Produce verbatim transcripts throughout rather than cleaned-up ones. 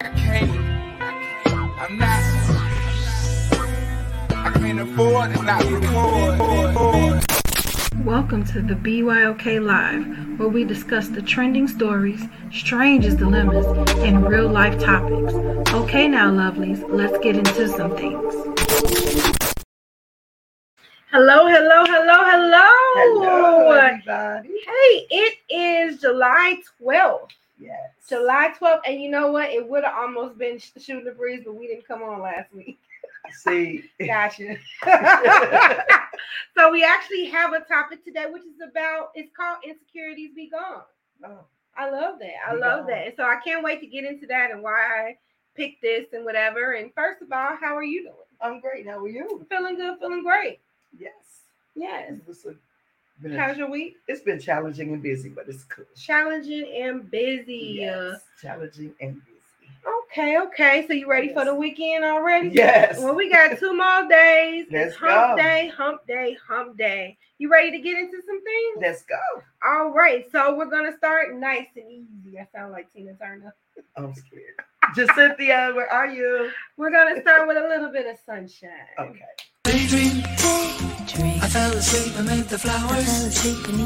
I can't, I'm not, I can't afford to not record. Welcome to the B Y O K Live, where we discuss the trending stories, strangest dilemmas, and real life topics. Okay now, lovelies, let's get into some things. Hello, hello, hello, hello. Hello, everybody. Hey, it is July twelfth. Yes. July twelfth, and you know what? It would have almost been Shooting the Breeze, but we didn't come on last week. See. Gotcha. So we actually have a topic today, which is about, it's called Insecurities Be Gone. Oh, I love that. I Be love gone. that. And so I can't wait to get into that and why I picked this and whatever. And first of all, how are you doing? I'm great. How are you? Feeling good, feeling great. Yes. Yes. It was a, been a- How's your week? it's been challenging and busy, but it's cool. Challenging and busy. Yes. Challenging and busy. Okay, okay. So you ready Yes. for the weekend already? Yes. Well, we got two more days. Let's It's hump go. day, hump day, hump day. You ready to get into some things? Let's go. All right. So we're going to start nice and easy. I sound like Tina Turner. I'm scared. Cynthia, where are you? We're going to start with a little bit of sunshine. Okay. Daydream, I fell asleep beneath the flowers.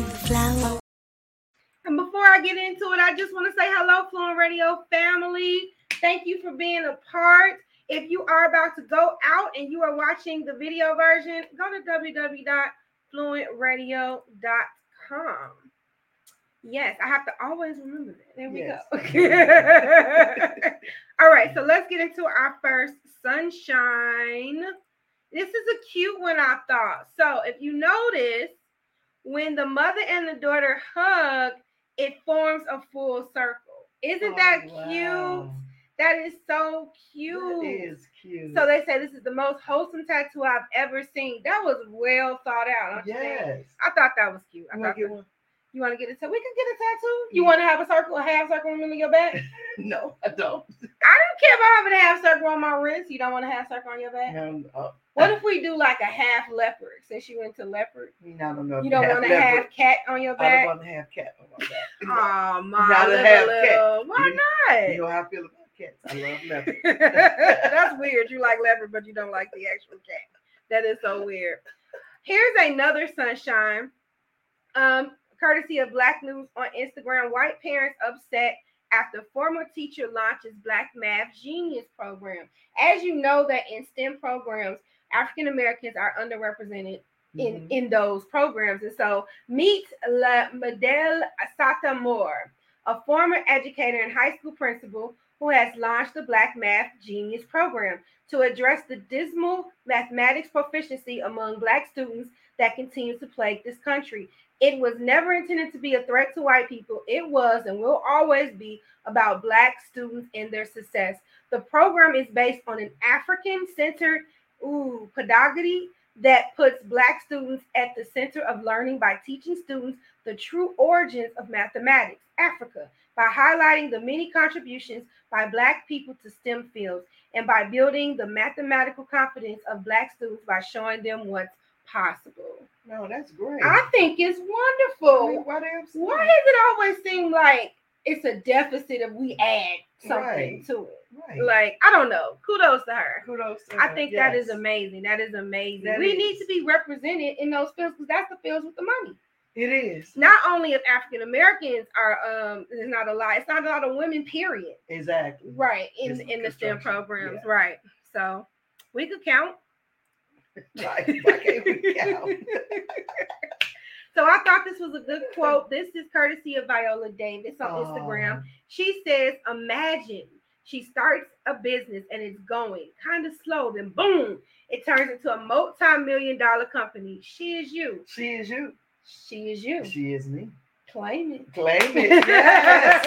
And before I get into it, I just want to say hello, Fluent Radio family. Thank you for being a part. If you are about to go out and you are watching the video version, go to w w w dot fluent radio dot com. Yes, I have to always remember that. There we Yes. go. All right, so let's get into our first sunshine. This is a cute one, I thought. So if you notice, when the mother and the daughter hug, it forms a full circle. Isn't that Oh, cute? wow. That is so cute. That is cute. So they say this is the most wholesome tattoo I've ever seen. That was well thought out. Don't you think? Yes. I thought that was cute. I You thought want to get that- one? You want to get a tattoo? We can get a tattoo. You want to have a circle, a half circle in the middle of your back? No, I don't. I don't care about having a half circle on my wrist. You don't want a half circle on your back? Um, uh, What if we do like a half leopard? Since you into leopard, I don't know. you don't want a half cat on your I don't back? want to have cat on my back. Oh, my Not a little, half little. cat. Why You not? know how I feel about cats. I love leopard. That's weird. You like leopard, but you don't like the actual cat. That is so weird. Here's another sunshine. Um, courtesy of Black News on Instagram. White parents upset after former teacher launches Black Math Genius program. As you know, that in STEM programs, African Americans are underrepresented in, Mhm. in those programs. And so meet La Medel Asata Moore, a former educator and high school principal who has launched the Black Math Genius program to address the dismal mathematics proficiency among Black students that continues to plague this country. It was never intended to be a threat to white people. It was and will always be about Black students and their success. The program is based on an African-centered ooh, pedagogy that puts Black students at the center of learning by teaching students the true origins of mathematics, Africa, by highlighting the many contributions by Black people to STEM fields, and by building the mathematical confidence of Black students by showing them what's possible. No, that's great. I think it's I wonderful. mean, what else? Why does it always seem like it's a deficit if we add something Right. to it? Right. Like, I don't know. Kudos to her. Kudos to I her. think that Yes. is amazing. That is amazing. That we is. need to be represented in those fields because that's the fields with the money. It is. Not only if African Americans are, um, there's not a lot. It's not a lot of women. Period. Exactly. Right in It's in the STEM construction, programs. yeah. Right. So we could count. Right. Why can't we count? So I thought this was a good quote. This is courtesy of Viola Davis on Oh. Instagram. She says, imagine she starts a business and it's going kind of slow. Then boom, it turns into a multi-million dollar company. She is you. She is you. She is you. She is me. Claim it. Claim it. Yes.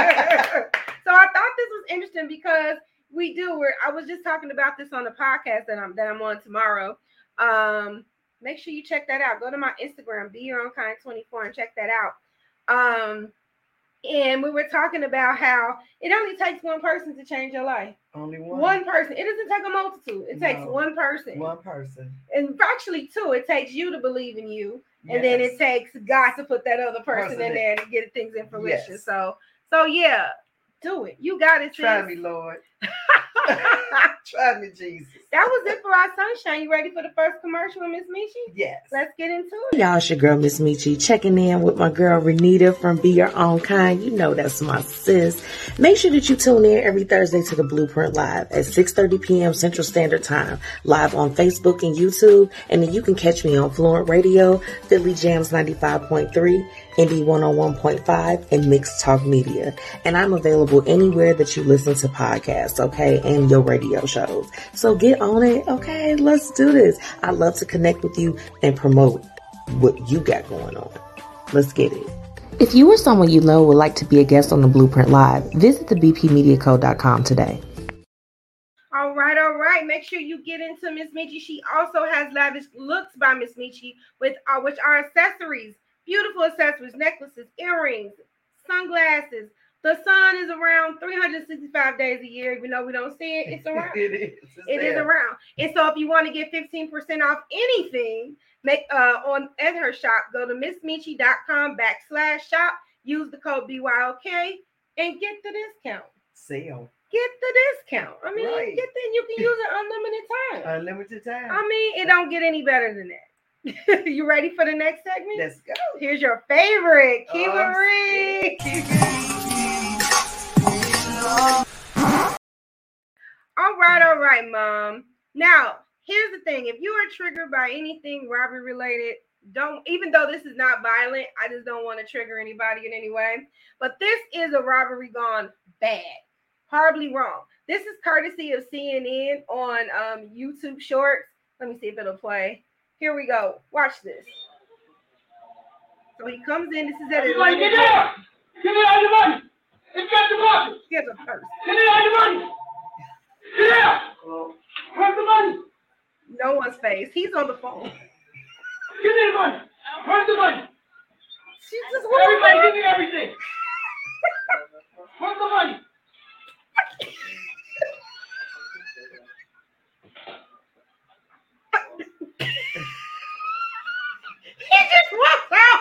So I thought this was interesting because we do. We're, I was just talking about this on the podcast that I'm that I'm on tomorrow. Um, make sure you check that out. Go to my Instagram, Be Your Own Kind twenty-four, and check that out. Um, and we were talking about how it only takes one person to change your life. Only one. One person. It doesn't take a multitude. It takes No. one person. One person. And actually, two. It takes you to believe in you. And then it Yes. takes God to put that other person Person in in. there to get things in fruition. Yes. So, so yeah, Do it. You got it, sis. Try me, Lord. Try me, Jesus. That was it for our sunshine. You ready for the first commercial with Miss Michi? Yes. Let's get into it. Y'all, it's your girl, Miss Michi, checking in with my girl, Renita from Be Your Own Kind. You know that's my sis. Make sure that you tune in every Thursday to the Blueprint Live at six thirty p.m. Central Standard Time, live on Facebook and YouTube. And then you can catch me on Fluent Radio, Philly Jams ninety-five point three, Indie one oh one point five, and Mixed Talk Media. And I'm available anywhere that you listen to podcasts, okay, and your radio shows. So get on it, okay? Let's do this. I love to connect with you and promote what you got going on. Let's get it. If you or someone you know would like to be a guest on the Blueprint Live, visit the b p media co dot com today. All right, all right. Make sure you get into Miss Michi. She also has lavish looks by Miss Michi, with uh, which are accessories, beautiful accessories, necklaces, earrings, sunglasses. The sun is around three hundred sixty-five days a year. Even though we don't see it, it's around. It is. It's It is there. around. And so if you want to get fifteen percent off anything, make uh on at her shop, go to missmichi.com backslash shop, use the code B Y O K and get the discount. Sale. Get the discount. I mean, Right. get the, you can use it unlimited time. Unlimited time. I mean, it don't get any better than that. You ready for the next segment? Let's go. Here's your favorite, Kiva Oh, Reed. All right, all right, Mom. Now, here's the thing. If you are triggered by anything robbery related, don't, even though this is not violent, I just don't want to trigger anybody in any way. But this is a robbery gone bad. Horribly wrong. This is courtesy of C N N on um, YouTube Shorts. Let me see if it'll play. Here we go. Watch this. So he comes in. This is at Everybody get down! Give me all the money! It's got the money! He has a purse. Give me all the money! Get down! Where's the money? No one's face. He's on the phone. Give me the money! Where's the money? She's just Everybody give me everything! Where's the money? He just walked out.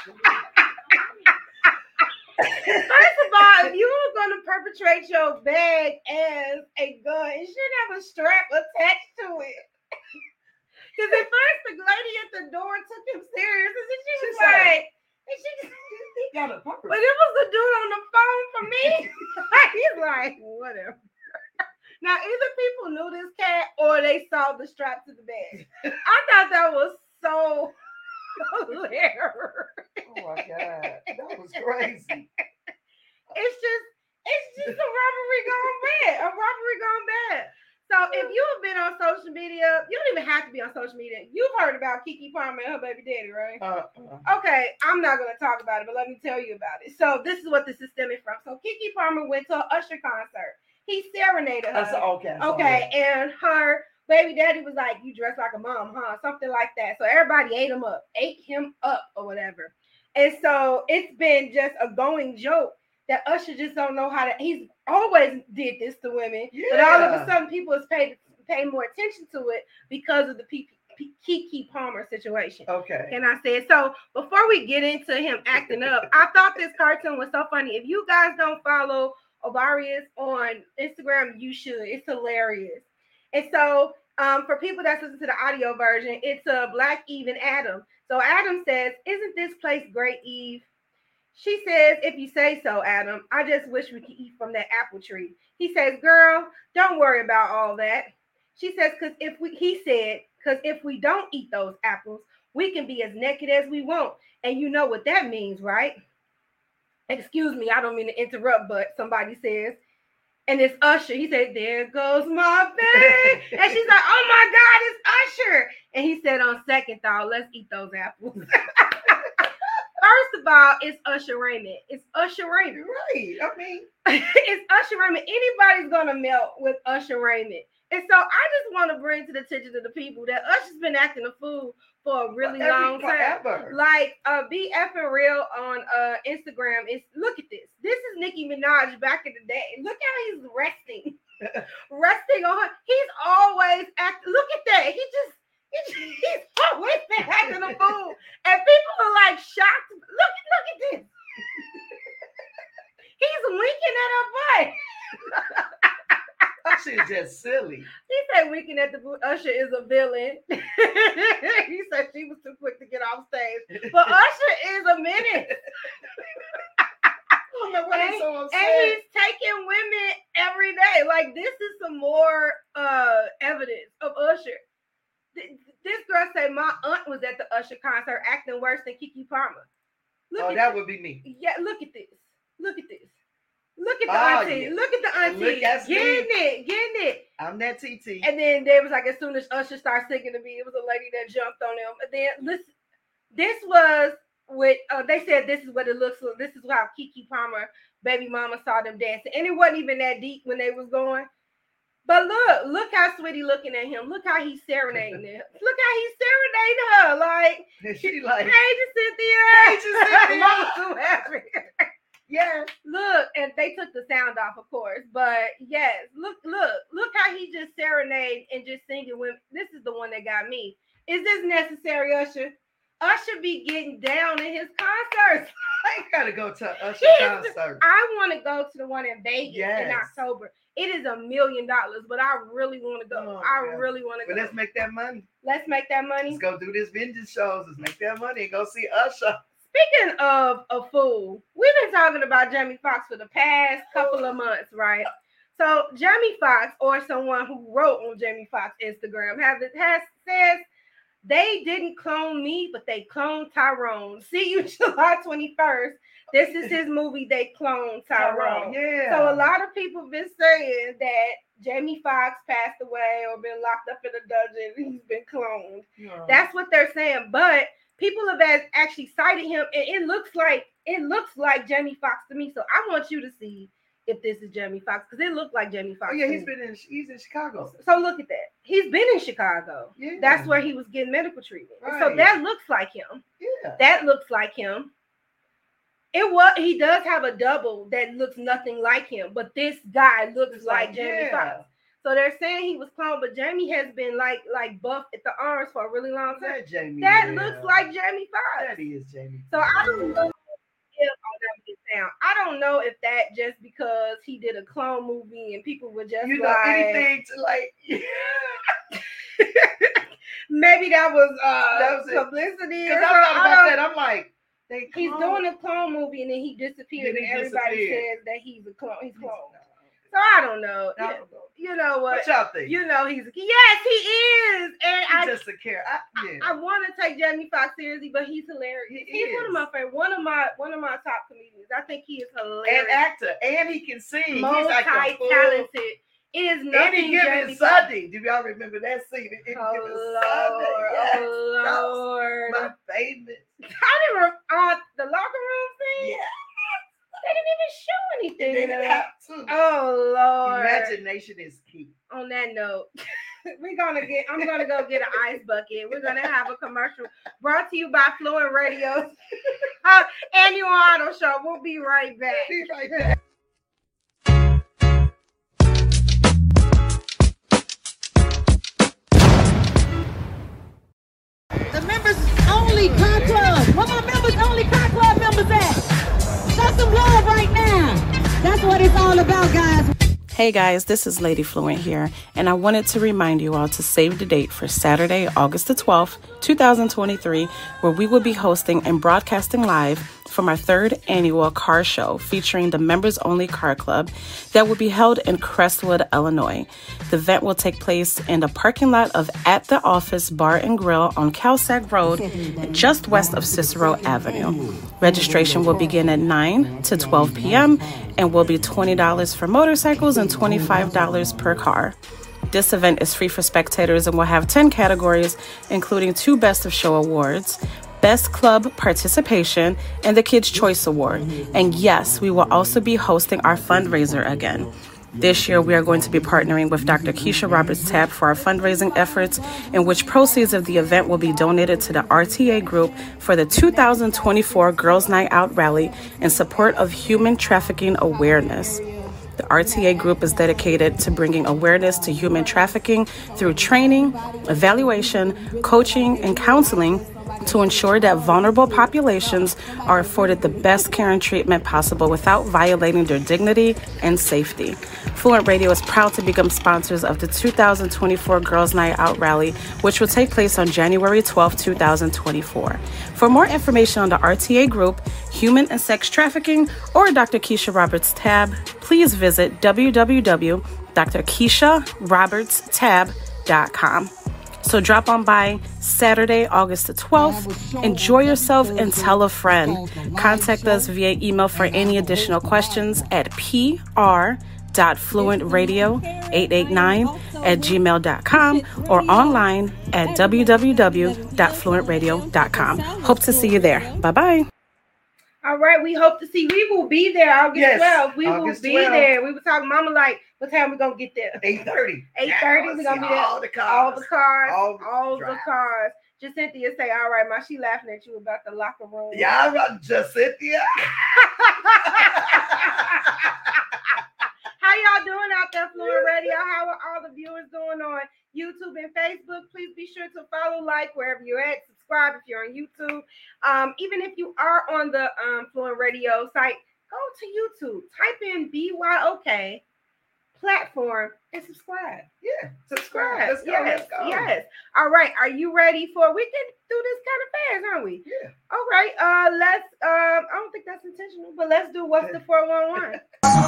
First of all, if you were going to perpetrate your bag as a gun, it should have a strap attached to it. Because at first, the lady at the door took him serious, and then she was She said- like, and she just, He got a purse. but it was the dude on the phone for me. He's like, whatever. Now, either people knew this cat or they saw the strap to the bag. I thought that was so hilarious. Oh my God. That was crazy. It's just, it's just a robbery gone bad. A robbery gone bad. So if you have been on social media, you don't even have to be on social media. You've heard about Keke Palmer and her baby daddy, right? Uh, uh, Okay, I'm not going to talk about it, but let me tell you about it. So this is what this is stemming from. So Keke Palmer went to an Usher concert. He serenaded her. that's okay. so Okay, and her baby daddy was like, "You dress like a mom, huh?" Something like that. So everybody ate him up, ate him up, or whatever. And so it's been just a going joke that Usher just don't know how to. He's always did this to women, but all of a Yeah. sudden people is paid pay more attention to it because of the P- P- Keke Palmer situation. Okay. And I said, so before we get into him acting up, I thought this cartoon was so funny. If you guys don't follow Ovarius on Instagram, you should. It's hilarious. And so um, for people that listen to the audio version, it's a uh, Black Eve and Adam. So Adam says, "Isn't this place great, Eve?" She says, "If you say so, Adam. I just wish we could eat from that apple tree." He says, "Girl, don't worry about all that." She says, "Because if we," he said, "because if we don't eat those apples, we can be as naked as we want. And you know what that means, right?" Excuse me, I don't mean to interrupt, but somebody says, and it's Usher. He said, "There goes my babe." And she's like, "Oh my God, it's Usher." And he said, "On second thought, let's eat those apples." First of all, it's Usher Raymond. It's Usher Raymond. Right. I mean, It's Usher Raymond. Anybody's gonna melt with Usher Raymond. And so I just want to bring to the attention of the people that Usher's been acting a fool for a really Forever, long time. forever. Like uh be effing real on uh Instagram. It's look at this. This is Nicki Minaj back in the day. Look how he's resting. resting on her. He's always acting. Look at that. He just he just, he's always been acting a fool. And people are like shocked. Look, look at this. He's winking at her butt. Usher is just silly. He said winking at the boot. Usher is a villain. He said she was too quick to get off stage. But Usher is a menace. I don't know why he's so upset. And he's taking women every day. Like, this is some more uh, evidence of Usher. Th- This girl said my aunt was at the Usher concert acting worse than Keke Palmer. Look Oh, at that this. would be me. Yeah, look at this. Look at this. Look at the Oh, auntie. yeah. Look at the auntie. Look, that's getting me. it. Getting it. I'm that T T. And then there was like, as soon as Usher started singing to me, it was a lady that jumped on him. And then listen, this was with, uh, they said this is what it looks like. This is how Keke Palmer, baby mama, saw them dancing. And it wasn't even that deep when they was going. But look, look how Sweetie looking at him. Look how he's serenading her. Look how he's serenading her. Like, And she like, hey, Cynthia. Hey, Cynthia. Mama's so happy. yeah. Look, and they took the sound off, of course. But yes, look, look, look how he just serenade and just singing with. This is the one that got me. Is this necessary, Usher? Usher be getting down in his concerts. I gotta go to Usher He's- concert. I want to go to the one in Vegas in Yes. October. It is a million dollars, but I really want to go. Oh, I yeah. really want to But go. let's make that money. Let's make that money. Let's go do this vintage shows. Let's make that money and go see Usher. Speaking of a fool, we've been talking about Jamie Foxx for the past couple of months, right? So Jamie Foxx, or someone who wrote on Jamie Foxx Instagram, has has says they didn't clone me, but they cloned Tyrone. See you July twenty-first. This is his movie. They cloned Tyrone. Yeah. So a lot of people have been saying that Jamie Foxx passed away or been locked up in a dungeon. He's been cloned. Yeah. That's what they're saying. But people have as- actually cited him, and it looks like it looks like Jamie Foxx to me. So I want you to see if this is Jamie Foxx, because it looked like Jamie Foxx. Oh, yeah, to he's me. been in he's in Chicago. So look at that. He's been in Chicago. Yeah. That's where he was getting medical treatment. So Right. that looks like him. Yeah. That looks like him. It was he does have a double that looks nothing like him, but this guy looks It's like, like, Jamie yeah. Foxx. So they're saying he was cloned, but Jamie has been like like buff at the arms for a really long time. That Jamie. That yeah. looks like Jamie Foxx. That is Jamie. So I don't know if oh, that was sound. I don't know if that just because he did a clone movie and people were just You know like anything to like. maybe that was uh That was it. publicity. Because Or I thought something. I about don't- that. I'm like, they He's cloned- doing a clone movie and then he disappeared Then he and everybody disappeared. says that he's a clone. He's cloned. So I don't know. I Yeah, don't know. you know what? What y'all think? You know he's yes he is, and He's I just a care. I, yeah. I want to take Jamie Foxx seriously, but he's hilarious. He he's one of is. my favorite, one of my one of my top comedians. I think he is hilarious, and actor, and he can sing. He's like a full- multi-talented. It is And nothing. he given Jamie Foxx- Sunday. Do y'all remember that scene? In Any Oh Given Lord, Sunday? Yes. oh Lord! My favorite. I didn't re- uh, the locker room scene. Yeah. They didn't even show anything. They in didn't that. have to. Oh Lord! Imagination is key. On that note, we're gonna get. I'm gonna go get an ice bucket. We're gonna have a commercial brought to you by Fluent Radio's uh, annual auto show. We'll be right back. Be right back. The members only car club. Where my members only car club members at? Show some love right now. That's what it's all about, guys. Hey guys, this is Lady Fluent here, and I wanted to remind you all to save the date for Saturday, August the twelfth, twenty twenty-three, where we will be hosting and broadcasting live from our third annual car show featuring the Members Only Car Club that will be held in Crestwood, Illinois. The event will take place in the parking lot of At the Office Bar and Grill on Calsac Road, just west of Cicero Avenue. Registration will begin at nine to twelve p.m. and will be twenty dollars for motorcycles and twenty-five dollars per car. This event is free for spectators and will have ten categories, including two Best of Show awards, Best Club Participation, and the Kids' Choice Award. And yes, we will also be hosting our fundraiser again. This year, we are going to be partnering with Doctor Keisha Roberts-Tapp for our fundraising efforts, in which proceeds of the event will be donated to the R T A Group for the two thousand twenty-four Girls Night Out Rally in support of human trafficking awareness. The R T A Group is dedicated to bringing awareness to human trafficking through training, evaluation, coaching, and counseling to ensure that vulnerable populations are afforded the best care and treatment possible without violating their dignity and safety. Fluent Radio is proud to become sponsors of the two thousand twenty-four Girls Night Out Rally, which will take place on January twelfth, twenty twenty-four. For more information on the R T A group, human and sex trafficking, or Doctor Keisha Roberts Tab, please visit w w w dot d r keisha roberts tab dot com. So drop on by Saturday, August the twelfth. Enjoy yourself and tell a friend. Contact us via email for any additional questions at p r dot fluent radio eight eight nine at gmail dot com or online at w w w dot fluent radio dot com. Hope to see you there. Bye-bye. All right, we hope to see. We will be there August Yes, twelfth. We August will be twelfth. there. We were talking, Mama, like, what time we gonna get there? eight thirty. eight thirty. We're gonna be there. All the cars. All the cars. All All, the the drives. cars. Just Cynthia say, all right, Ma, she laughing at you about the locker room. Yeah, I'm just Cynthia. How y'all doing out there, Fluent Radio? How are all the viewers doing on YouTube and Facebook? Please be sure to follow, like, wherever you're at. Subscribe if you're on YouTube. Um, even if you are on the um, Fluent Radio site, go to YouTube. Type in B Y O K platform and subscribe. Yeah, Subscribe. Let's go. Yes, Let's go. yes. All right. Are you ready for? We can do this kind of fast, aren't we? Yeah. All right. Uh, let's. Um, I don't think that's intentional, but let's do what's the four one one.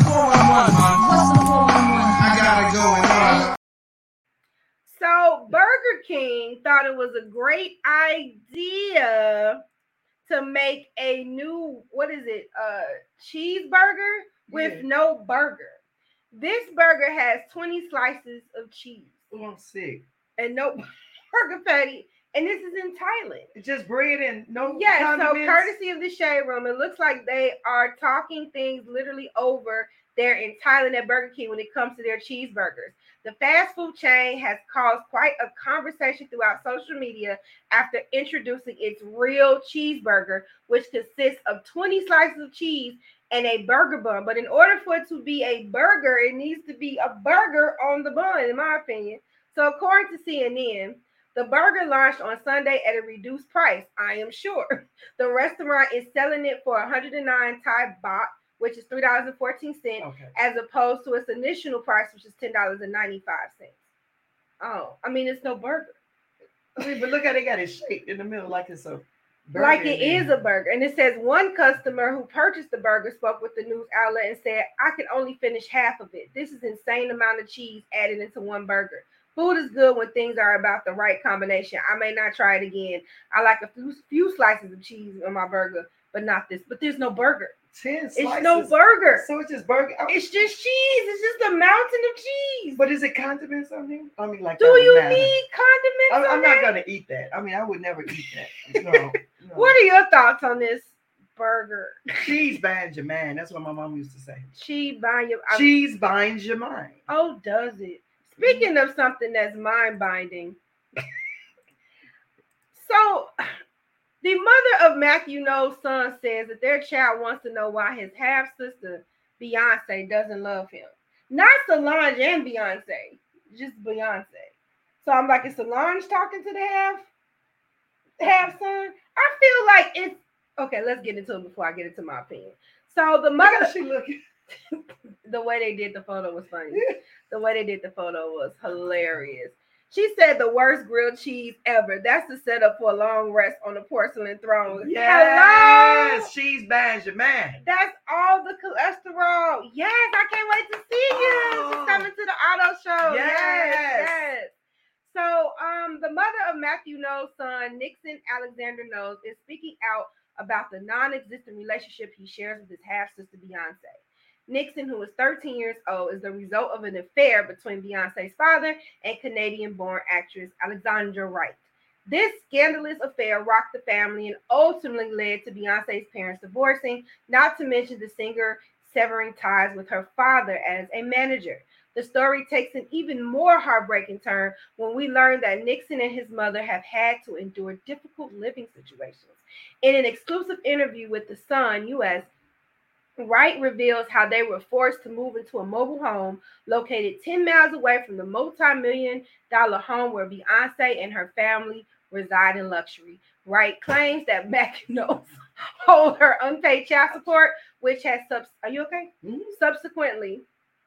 I gotta go and So Burger King thought it was a great idea to make a new, what is it, uh, cheeseburger with Yeah. no burger. This burger has twenty slices of cheese Oh, I'm sick. and no burger patty, and this is in Thailand. It's just bread and no Yes, so condiments. courtesy of the Shade Room, it looks like they are talking things literally over there in Thailand at Burger King when it comes to their cheeseburgers. The fast food chain has caused quite a conversation throughout social media after introducing its real cheeseburger, which consists of twenty slices of cheese and a burger bun. But in order for it to be a burger, it needs to be a burger on the bun, in my opinion. So according to C N N, the burger launched on Sunday at a reduced price, I am sure. The restaurant is selling it for one hundred nine Thai baht, which is three dollars and fourteen cents, Okay. as opposed to its initial price, which is ten dollars and ninety-five cents. Oh, I mean, it's no burger. I mean, but look how they got it shaped in the middle like it's a burger. Like it is a burger. And it says one customer who purchased the burger spoke with the news outlet and said, I could only finish half of it. This is insane amount of cheese added into one burger. Food is good when things are about the right combination. I may not try it again. I like a few, few slices of cheese on my burger, but not this. But there's no burger. ten slices. It's no burger. So it's just burger. I- It's just cheese. It's just a mountain of cheese. But is it condiments on there? I mean, like Do that would you matter. need condiments? I'm, on I'm not that? gonna eat that. I mean, I would never eat that. No, no. What are your thoughts on this burger? Cheese binds your mind. That's what my mom used to say. Cheese bind your. Cheese binds your mind. Oh, does it? Speaking of something that's mind binding, so the mother of Matthew Knowles' son says that their child wants to know why his half sister Beyonce doesn't love him. Not Solange and Beyonce, just Beyonce. So I'm like, is Solange talking to the half half son? I feel like it's okay. Let's get into it before I get into my opinion. So the Look mother, how she looking. the way they did the photo was funny. The way they did the photo was hilarious. She said the worst grilled cheese ever. That's the setup for a long rest on the porcelain throne. Yes, Hello. cheese binds your mind. That's all the cholesterol. Yes, I can't wait to see you. Oh. She's coming to the auto show. Yes. Yes. yes. So um, the mother of Matthew Knowles' son, Nixon Alexander Knowles, is speaking out about the non-existent relationship he shares with his half-sister Beyonce. Nixon, who is thirteen years old, is the result of an affair between Beyonce's father and Canadian-born actress Alexandra Wright. This scandalous affair rocked the family and ultimately led to Beyonce's parents divorcing, not to mention the singer severing ties with her father as a manager. The story takes an even more heartbreaking turn when we learn that Nixon and his mother have had to endure difficult living situations. In an exclusive interview with The Sun U S, Wright reveals how they were forced to move into a mobile home located ten miles away from the multi-million dollar home where Beyonce and her family reside in luxury. Wright claims that Mackino's hold her unpaid child support, which has subs. Are you okay? Mhm. Subsequently,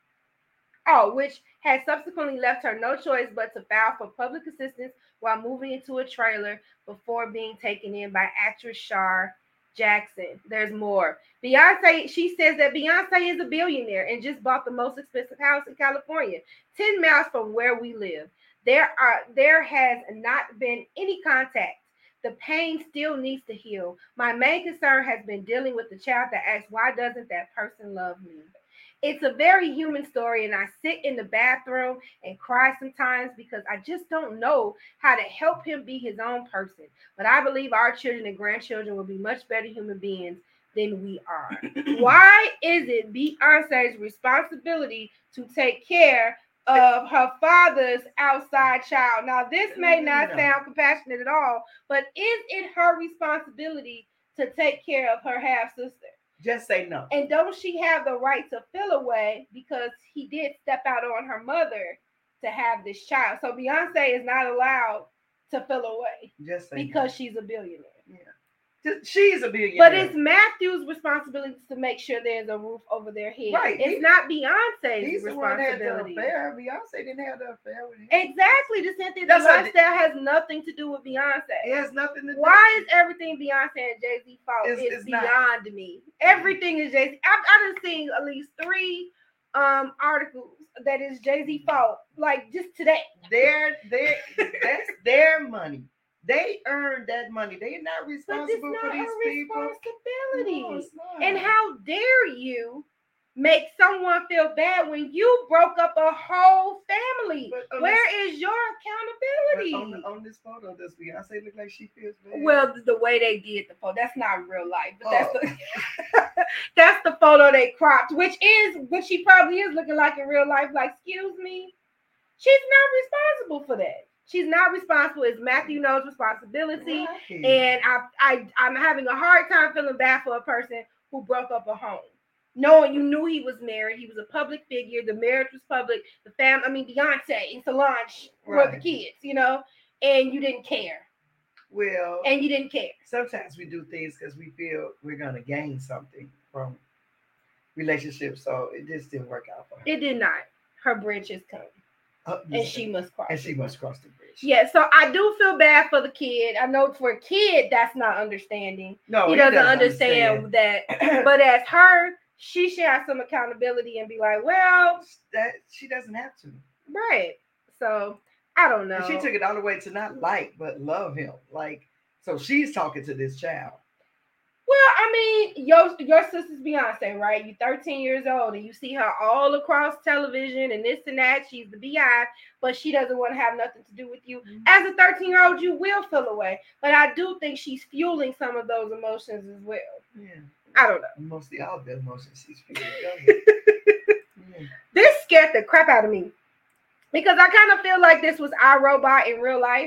oh, which has subsequently left her no choice but to file for public assistance while moving into a trailer before being taken in by actress Shar Jackson. There's more. Beyonce, she says that Beyonce is a billionaire and just bought the most expensive house in California, ten miles from where we live. There are there has not been any contact. The pain still needs to heal. My main concern has been dealing with the child that asks, why doesn't that person love me? It's a very human story, and I sit in the bathroom and cry sometimes because I just don't know how to help him be his own person. But I believe our children and grandchildren will be much better human beings than we are. Why is it Beyonce's responsibility to take care of her father's outside child? Now, this may not No. sound compassionate at all, but is it her responsibility to take care of her half sister? Just say no. And don't she have the right to feel away because he did step out on her mother to have this child? So Beyonce is not allowed to feel away Just say because no. she's a billionaire. Yeah. Just, she's a billionaire. But it's Matthew's responsibility to make sure there's a roof over their head. Right. It's He- not Beyonce's He's the one that had the responsibility. affair. Beyonce didn't have the affair with him. Exactly. The Cynthia, the That's a- lifestyle has nothing to do with Beyonce. It has nothing to do. Why is everything Beyonce and Jay-Z fault? It's- It's, it's not. beyond me. Everything is Jay-Z. I've, I've seen at least three um articles that is Jay-Z fault. Like just today. Their, their, that's their money. They earned that money. They're not But it's responsible not for these her people. responsibility. No, it's not. And how dare you make someone feel bad when you broke up a whole family? But on Where is your But accountability? on, on this photo, does Beyonce look like she feels bad? Well, the way they did the photo, that's not real life, but that's Oh. the that's the photo they cropped, which is what she probably is looking like in real life. Like, excuse me, she's not responsible for that. She's not responsible. It's Matthew Knowles' responsibility, Right. and I, I, I'm having a hard time feeling bad for a person who broke up a home, knowing you knew he was married. He was a public figure. The marriage was public. The family, I mean, Beyonce and Solange were the Right. kids, you know, and you didn't care, Well, and you didn't care. sometimes we do things because we feel we're going to gain something from relationships. So it just didn't work out for her. It did not. Her bridge is coming, Uh, and she must cross. and it. she must cross the bridge. Yeah, so I do feel bad for the kid. I know for a kid, that's not understanding. No, he doesn't understand, that. But as her, she should have some accountability and be like, well, that she doesn't have to. right. So I don't know. And she took it all the way to not like but love him. Like, so she's talking to this child. Well, I mean, your your sister's Beyonce, right? You're thirteen years old and you see her all across television and this and that. She's the Beehive, but she doesn't want to have nothing to do with you. Mm-hmm. As a thirteen-year-old, you will feel away. But I do think she's fueling some of those emotions as well. Yeah. I don't know. Mostly all the emotions she's feeling. Go ahead. Yeah. This scared the crap out of me because I kind of feel like this was iRobot in real life.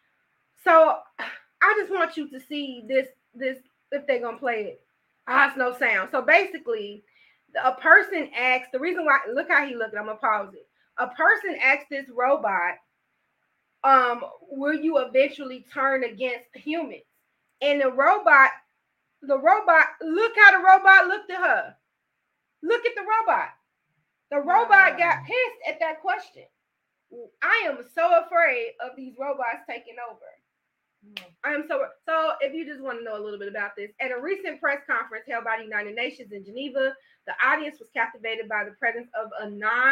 So I just want you to see this, this if they're going to play it. Ah, it's no sound. So basically, a person asks, the reason why, look how he looked, I'm going to pause it. A person asks this robot, um, will you eventually turn against humans? And the robot, the robot, look how the robot looked at her. Look at the robot. The robot got pissed at that question. I am so afraid of these robots taking over. I am so so. If you just want to know a little bit about this, at a recent press conference held by the United Nations in Geneva, the audience was captivated by the presence of a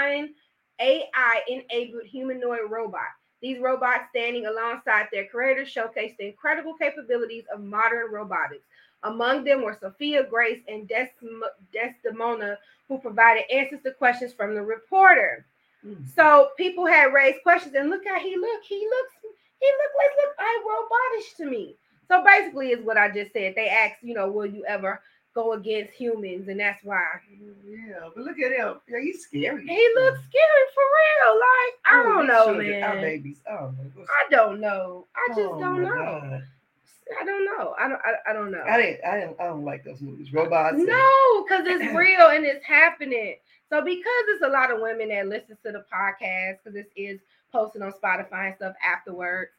non-A I-enabled humanoid robot. These robots, standing alongside their creators, showcased the incredible capabilities of modern robotics. Among them were Sophia, Grace, and Desm- Desdemona, who provided answers to questions from the reporter. Mm. So people had raised questions, and look how he looked. He looks, he looked like look iRobotish to me. So basically, is what I just said. They asked, you know, will you ever go against humans, and that's why. Yeah, but look at him. Yeah, he's scary. He looks scary for real. Like I Oh, don't these know, children, Our man. babies. I don't know. What's- I don't know. I just Oh, don't my know. God. I don't know. I don't. I, I don't know. I didn't. I didn't. I don't like those movies. Robots. and- No, because it's real and it's happening. So because there's a lot of women that listen to the podcast, because this is posted on Spotify and stuff afterwards,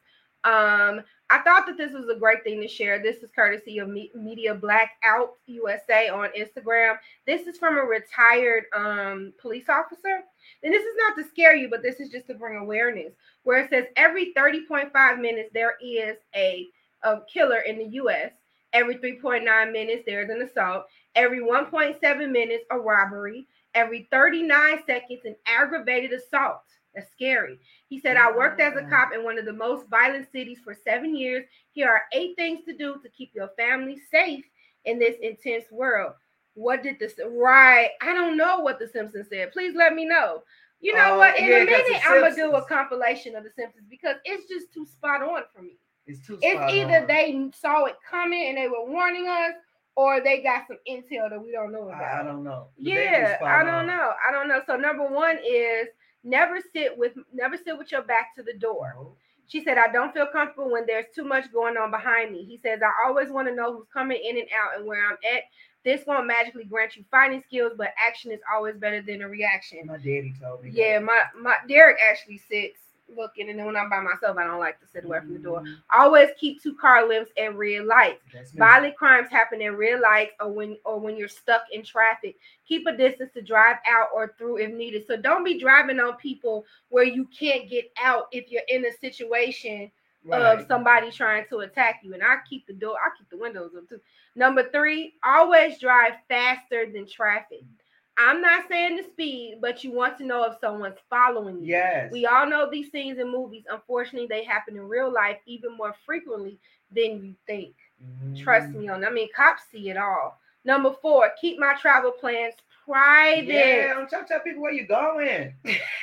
Um, I thought that this was a great thing to share. This is courtesy of Me- Media Blackout U S A on Instagram. This is from a retired um, police officer. And this is not to scare you, but this is just to bring awareness. Where it says every thirty point five minutes there is a, a killer in the U S. Every three point nine minutes there's an assault. Every one point seven minutes a robbery. Every thirty-nine seconds an aggravated assault. That's scary. He said, I worked as a cop in one of the most violent cities for seven years. Here are eight things to do to keep your family safe in this intense world. What did this? Right. I don't know what the Simpsons said. Please let me know. You know Oh, what? In yeah, a 'cause minute, the I'm going to do a Simpsons. compilation of the Simpsons because it's just too spot on for me. It's too It's spot either on. they saw it coming and they were warning us, or they got some intel that we don't know about. I, I don't know. But they do Yeah, spot I don't on. know. I don't know. So number one is never sit with never sit with your back to the door. She said, I don't feel comfortable when there's too much going on behind me. He says, I always want to know who's coming in and out and where I'm at. This won't magically grant you fighting skills, but action is always better than a reaction. My daddy told me. Yeah, that. my, my Derek actually sits looking, and then when I'm by myself, I don't like to sit away from the door. Mm, Always keep two car lengths at red lights. that's me. Violent crimes happen at red lights or when or when you're stuck in traffic. Keep a distance to drive out or through if needed. So don't be driving on people where you can't get out if you're in a situation Right. of somebody trying to attack you. And I keep the door, I keep the windows up too. Number three, always drive faster than traffic. I'm not saying the speed, but you want to know if someone's following you. Yes. We all know these scenes in movies. Unfortunately, they happen in real life even more frequently than you think. Mm. Trust me on. I mean, cops see it all. Number four, keep my travel plans private. Yeah, I'm trying to tell people where you're going.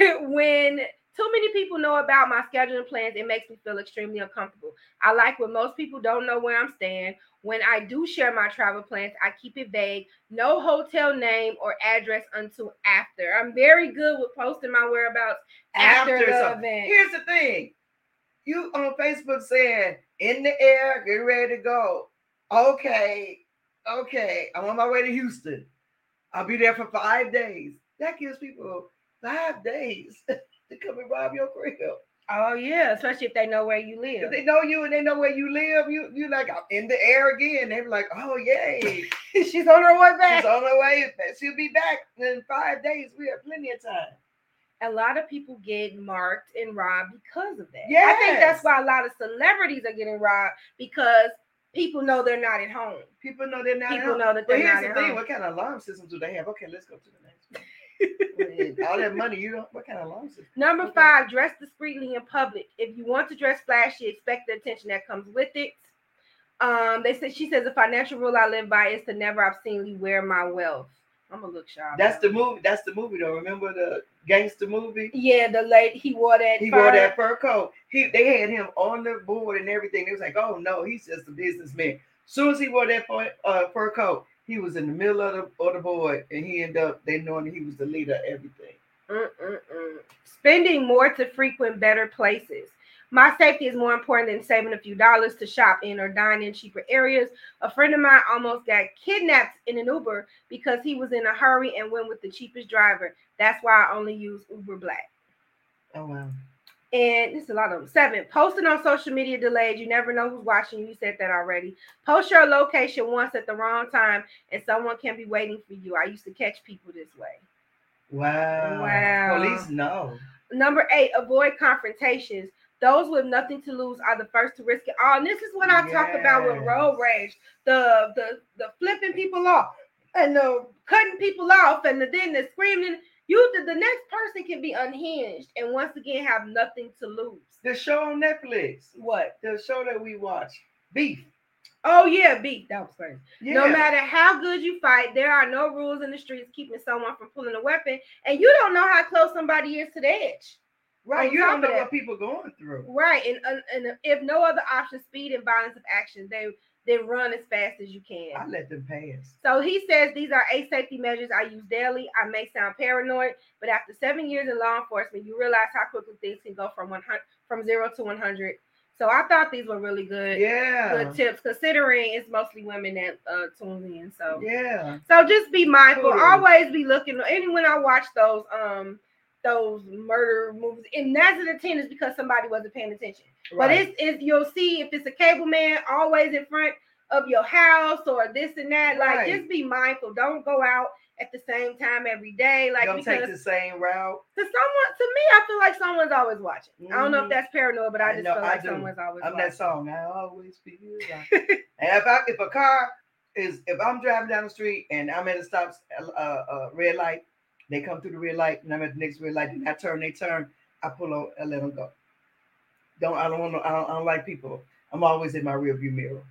When too many people know about my scheduling plans, it makes me feel extremely uncomfortable. I like when most people don't know where I'm staying. When I do share my travel plans, I keep it vague. No hotel name or address until after. I'm very good with posting my whereabouts after, After the some- event. Here's the thing. You on Facebook saying, in the air, get ready to go. Okay, okay, I'm on my way to Houston. I'll be there for five days. That gives people five days to come and rob your crib. Oh yeah, especially if they know where you live. If they know you and they know where you live, you you like, I'm in the air again. They be like, oh yay, She's on her way back. she's on her way. She'll be back in five days. We have plenty of time. A lot of people get marked and robbed because of that. I Yes. think that's why a lot of celebrities are getting robbed because people know they're not at home. People know they're not. People at know home. that But they're here's not the at thing: home. what kind of alarm systems do they have? Okay, let's go to the next one. All that money, you don't. What kind of alarm system? Number Okay. five, dress discreetly in public. If you want to dress flashy, expect the attention that comes with it. Um, they said she says the financial rule I live by is to never obscenely wear my wealth. I'm gonna look sharp. That's the movie. That's the movie, though. Remember the gangster movie? Yeah, the late he wore that. He fur. wore that fur coat. He they had him on the board and everything. They was like, oh no, he's just a businessman. Soon as he wore that fur, uh, fur coat, he was in the middle of the of the board, and he ended up they knowing he was the leader of everything. Mm-mm-mm. Spending more to frequent better places. My safety is more important than saving a few dollars to shop in or dine in cheaper areas. A friend of mine almost got kidnapped in an Uber because he was in a hurry and went with the cheapest driver. That's why I only use Uber Black. Oh wow. And this is a lot of them. Seven, posting on social media delayed. You never know who's watching. You said that already. Post your location once at the wrong time and someone can be waiting for you. I used to catch people this way. Wow. Wow. Police know. Number eight, avoid confrontations. Those with nothing to lose are the first to risk it all. And this is what I talk about with Yes. road rage. The the the flipping people off and the cutting people off and the, then the screaming. You the, the next person can be unhinged and once again have nothing to lose. The show on Netflix. What? The show that we watch. Beef. Oh yeah, beat. That was crazy. Yeah. No matter how good you fight, there are no rules in the streets keeping someone from pulling a weapon, and you don't know how close somebody is to the edge. Right. on You top don't of know that. what people going through. Right, and, and and if no other option, speed and violence of action, they then run as fast as you can. I let them pass. So he says these are eight safety measures I use daily. I may sound paranoid, but after seven years in law enforcement, you realize how quickly things can go from one hundred from zero to one hundred. So I thought these were really good, Yeah. good tips, considering it's mostly women that uh, tunes in. So Yeah. so just be mindful. Kudos. Always be looking. And when I watch those um those murder movies. And nine out of ten is because somebody wasn't paying attention. Right. But it's, it's you'll see if it's a cable man always in front of your house or this and that. Like, Right. just be mindful. Don't go out at the same time every day. Like, Don't because take the same route. to someone, to me, I feel like someone's always watching. I don't know if Mhm. that's paranoid, but I I just know, feel I like do. someone's always I'm watching. that song. I always feel like. And if I if a car is if I'm driving down the street and I'm at a stop uh, uh red light, they come through the red light and I'm at the next red light and I turn, they turn, I pull on, I let them go. Don't I don't want to, I don't, I don't like people. I'm always in my rear view mirror.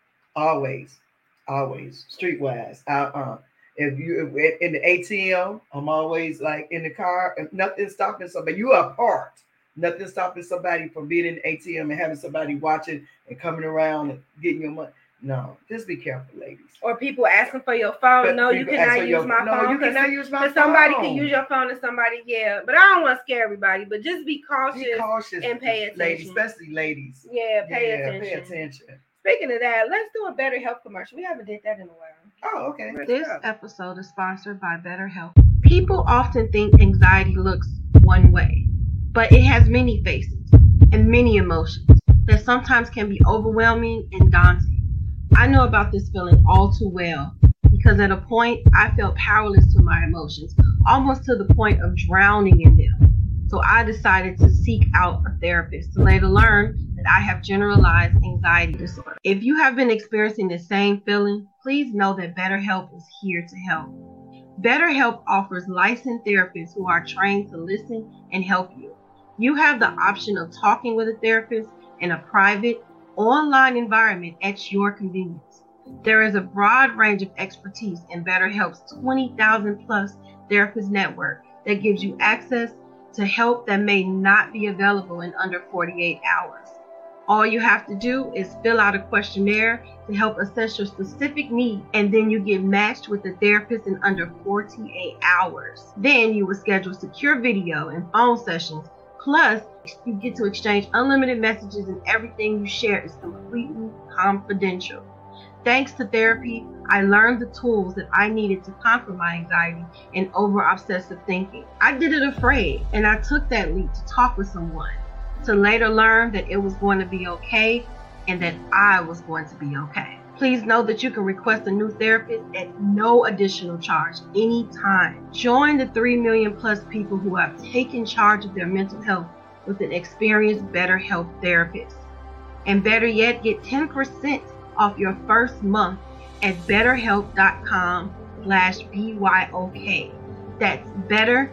Always, always streetwise. Uh uh. If you if in the A T M, I'm always like in the car. If nothing stopping somebody, you are parked. Nothing stopping somebody from being in the A T M and having somebody watching and coming around and getting your money. No, just be careful, ladies. Or people asking for your phone. But no, you people ask cannot for use your- my no, phone. you 'cause cannot use my Because somebody phone. could use your phone to somebody, yeah. But I don't want to scare everybody. But just be cautious. Be cautious and pay ladies, attention. especially ladies. Yeah, pay Yeah, attention. pay attention. Speaking of that, let's do a Better Health commercial. We haven't did that in a while. Oh, okay. This episode is sponsored by BetterHelp. People often think anxiety looks one way, but it has many faces and many emotions that sometimes can be overwhelming and daunting. I know about this feeling all too well because at a point I felt powerless to my emotions, almost to the point of drowning in them. So I decided to seek out a therapist to later learn that I have generalized anxiety disorder. If you have been experiencing the same feeling, please know that BetterHelp is here to help. BetterHelp offers licensed therapists who are trained to listen and help you. You have the option of talking with a therapist in a private, online environment at your convenience. There is a broad range of expertise in BetterHelp's twenty thousand plus therapist network that gives you access to help that may not be available in under forty-eight hours. All you have to do is fill out a questionnaire to help assess your specific need, and then you get matched with a therapist in under forty-eight hours. Then you will schedule secure video and phone sessions. Plus, you get to exchange unlimited messages, and everything you share is completely confidential. Thanks to therapy, I learned the tools that I needed to conquer my anxiety and over-obsessive thinking. I did it afraid, and I took that leap to talk with someone, to later learn that it was going to be okay and that I was going to be okay. Please know that you can request a new therapist at no additional charge anytime. Join the three million plus people who have taken charge of their mental health with an experienced BetterHelp therapist. And better yet, get ten percent off your first month at betterhelp.com slash B-Y-O-K. That's better,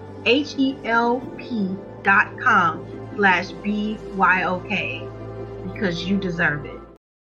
H-E-L-P dot com slash B-Y-O-K, because you deserve it.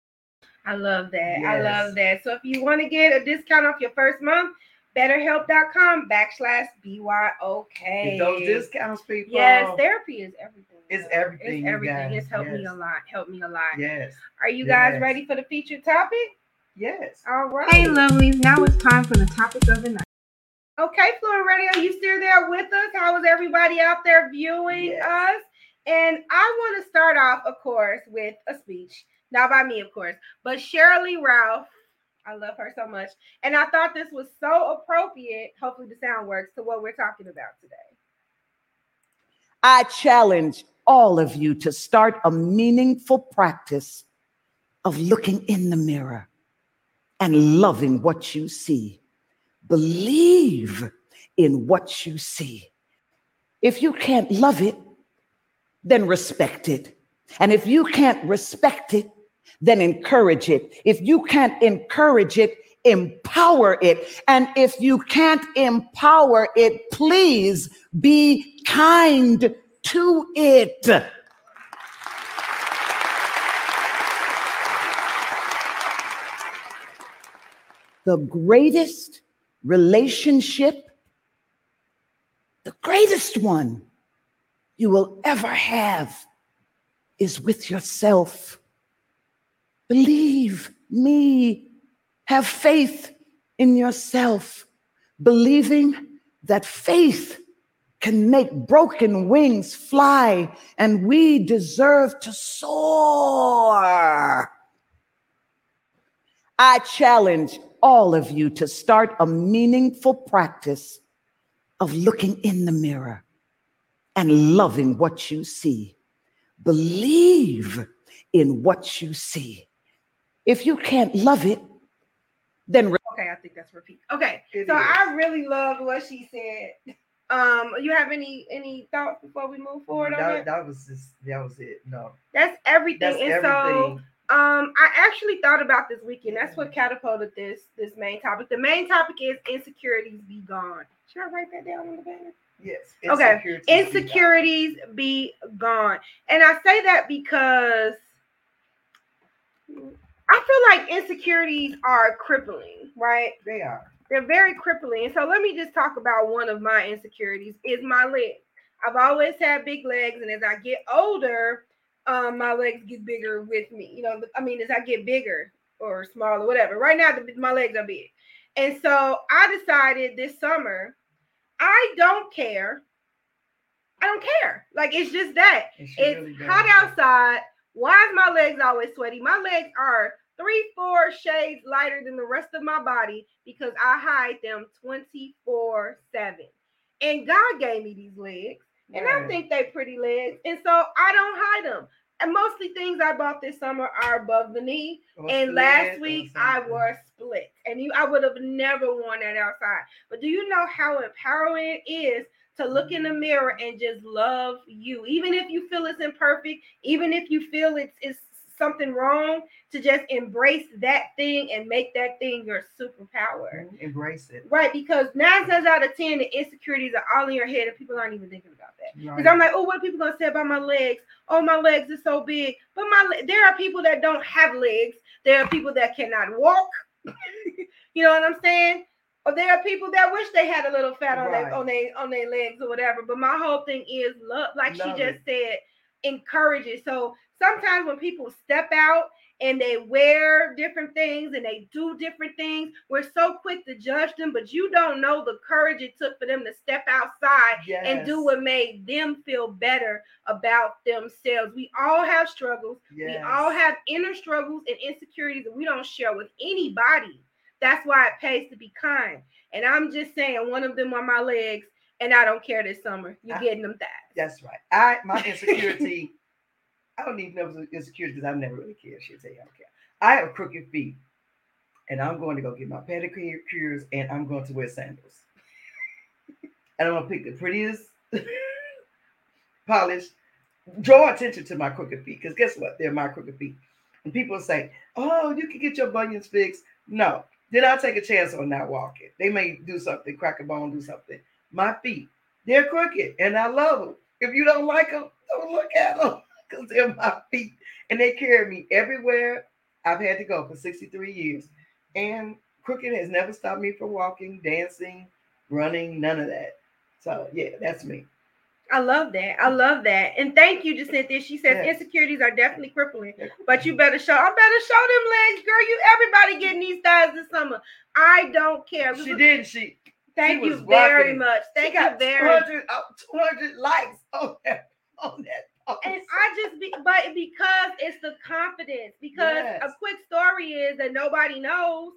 I love that. I Yes. love that. So if you want to get a discount off your first month, betterhelp.com backslash B-Y-O-K. Get those discounts, people. Yes, therapy is everything. It's though. everything, It's you everything. guys. It's helped me Yes. a lot. Helped me a lot. Yes. Are you guys Yes. ready for the featured topic? Yes. All right. Hey lovelies, now it's time for the topic of the night. Okay, Fluent Radio, you still there with us? How is everybody out there viewing Yes. us? And I want to start off, of course, with a speech. Not by me, of course, but Shirley Ralph. I love her so much. And I thought this was so appropriate, hopefully the sound works, to what we're talking about today. I challenge all of you to start a meaningful practice of looking in the mirror and loving what you see. Believe in what you see. If you can't love it, then respect it. And if you can't respect it, then encourage it. If you can't encourage it, empower it. And if you can't empower it, please be kind to it. The greatest relationship, the greatest one you will ever have is with yourself. Believe me. Have faith in yourself. Believing that faith can make broken wings fly, and we deserve to soar. I challenge all of you to start a meaningful practice of looking in the mirror and loving what you see. Believe in what you see. If you can't love it, then re- Okay, I think that's repeat. Okay, It so is. I really loved what she said. Um, you have any any thoughts before we move forward on that, that? that was just that was it. No, That's everything. that's and everything. so um I actually thought about this weekend. That's what catapulted this this main topic. The main topic is insecurities be gone. Should I write that down on the banner? Yes. Okay. Insecurities be gone. Insecurities be gone. And I say that because I feel like insecurities are crippling, right? They are. They're very crippling. And so let me just talk about one of my insecurities is my legs. I've always had big legs, and as I get older, um, my legs get bigger with me. You know, I mean, as I get bigger or smaller, whatever. Right now, the, my legs are big. And so I decided this summer, I don't care. I don't care. Like, it's just that. And she It's really does. hot outside. Why is my legs always sweaty? My legs are three, four shades lighter than the rest of my body because I hide them twenty-four seven. And God gave me these legs, and I Right. think they pretty legs, and so I don't hide them. And mostly things I bought this summer are above the knee. Or And split last or week I something. wore split, and you, I would have never worn that outside. But do you know how empowering it is to look in the mirror and just love you, even if you feel it's imperfect, even if you feel it's it's something wrong, to just embrace that thing and make that thing your superpower. Embrace it. Right, because nine times out of ten, the insecurities are all in your head, and people aren't even thinking about that. Because Right. I'm like, oh, what are people gonna say about my legs? Oh, my legs are so big. But my le- there are people that don't have legs. There are people that cannot walk. You know what I'm saying? Or there are people that wish they had a little fat on Right. their on their on their legs or whatever. But my whole thing is love, like Love she just it. said, encourage it. So sometimes when people step out and they wear different things and they do different things, we're so quick to judge them, but you don't know the courage it took for them to step outside Yes. and do what made them feel better about themselves. We all have struggles. Yes. We all have inner struggles and insecurities that we don't share with anybody. That's why it pays to be kind. And I'm just saying, one of them are my legs, and I don't care this summer. You're I- getting them thighs. That's right. I my insecurity. I don't even know if it's insecurity because I've never really cared. She'll tell you I don't care. I have crooked feet, and I'm going to go get my pedicures, and I'm going to wear sandals, and I'm gonna pick the prettiest, polished, draw attention to my crooked feet. Because guess what? They're my crooked feet, and people say, "Oh, you can get your bunions fixed." No, then I'll take a chance on not walking. They may do something, crack a bone, do something. My feet, they're crooked, and I love them. If you don't like them, don't look at them. Because they're my feet and they carry me everywhere I've had to go for sixty-three years. And crooked has never stopped me from walking, dancing, running, none of that. So, yeah, that's me. I love that. I love that. And thank you, Jacinthia. She says Yes. insecurities are definitely crippling, but you better show. I better show them legs, girl. You everybody getting these thighs this summer. I don't care. She did. She Thank she you was very rocking. much. She Thank you got very two much. hundred, uh, two hundred likes on that. On that. post. And I just be, but because it's the confidence. Because Yes. a quick story is that nobody knows.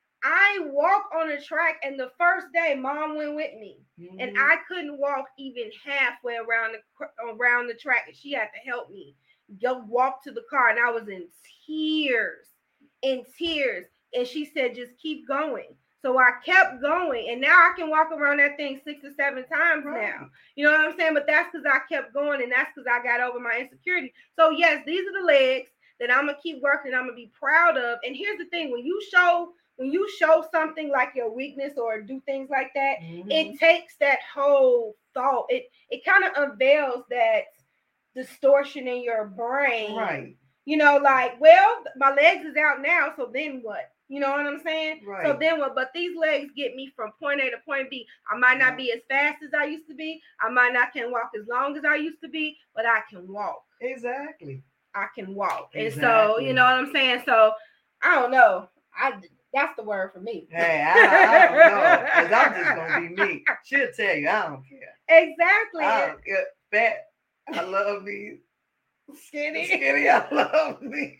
I walk on a track, and the first day, Mom went with me, and Mhm. I couldn't walk even halfway around the cr- around the track, and she had to help me go walk to the car, and I was in tears, in tears, and she said, "Just keep going." So I kept going, and now I can walk around that thing six or seven times Right. now. You know what I'm saying? But that's because I kept going, and that's because I got over my insecurity. So yes, these are the legs that I'm gonna keep working. I'm gonna be proud of. And here's the thing: when you show when you show something like your weakness or do things like that, Mhm. it takes that whole thought. It it kind of unveils that distortion in your brain. Right. You know, like, well, my legs is out now, so then what? You know what I'm saying? So Right. then what? But these legs get me from point A to point B. I might not be as fast as I used to be. I might not can walk as long as I used to be, but I can walk. Exactly. I can walk. And so, Exactly. you know what I'm saying? So I don't know. I that's the word for me. Hey, I, I don't know. Because I'm just going to be me. She'll tell you, I don't care. Exactly. I don't care. Fat, I love me. Skinny. Skinny, I love me.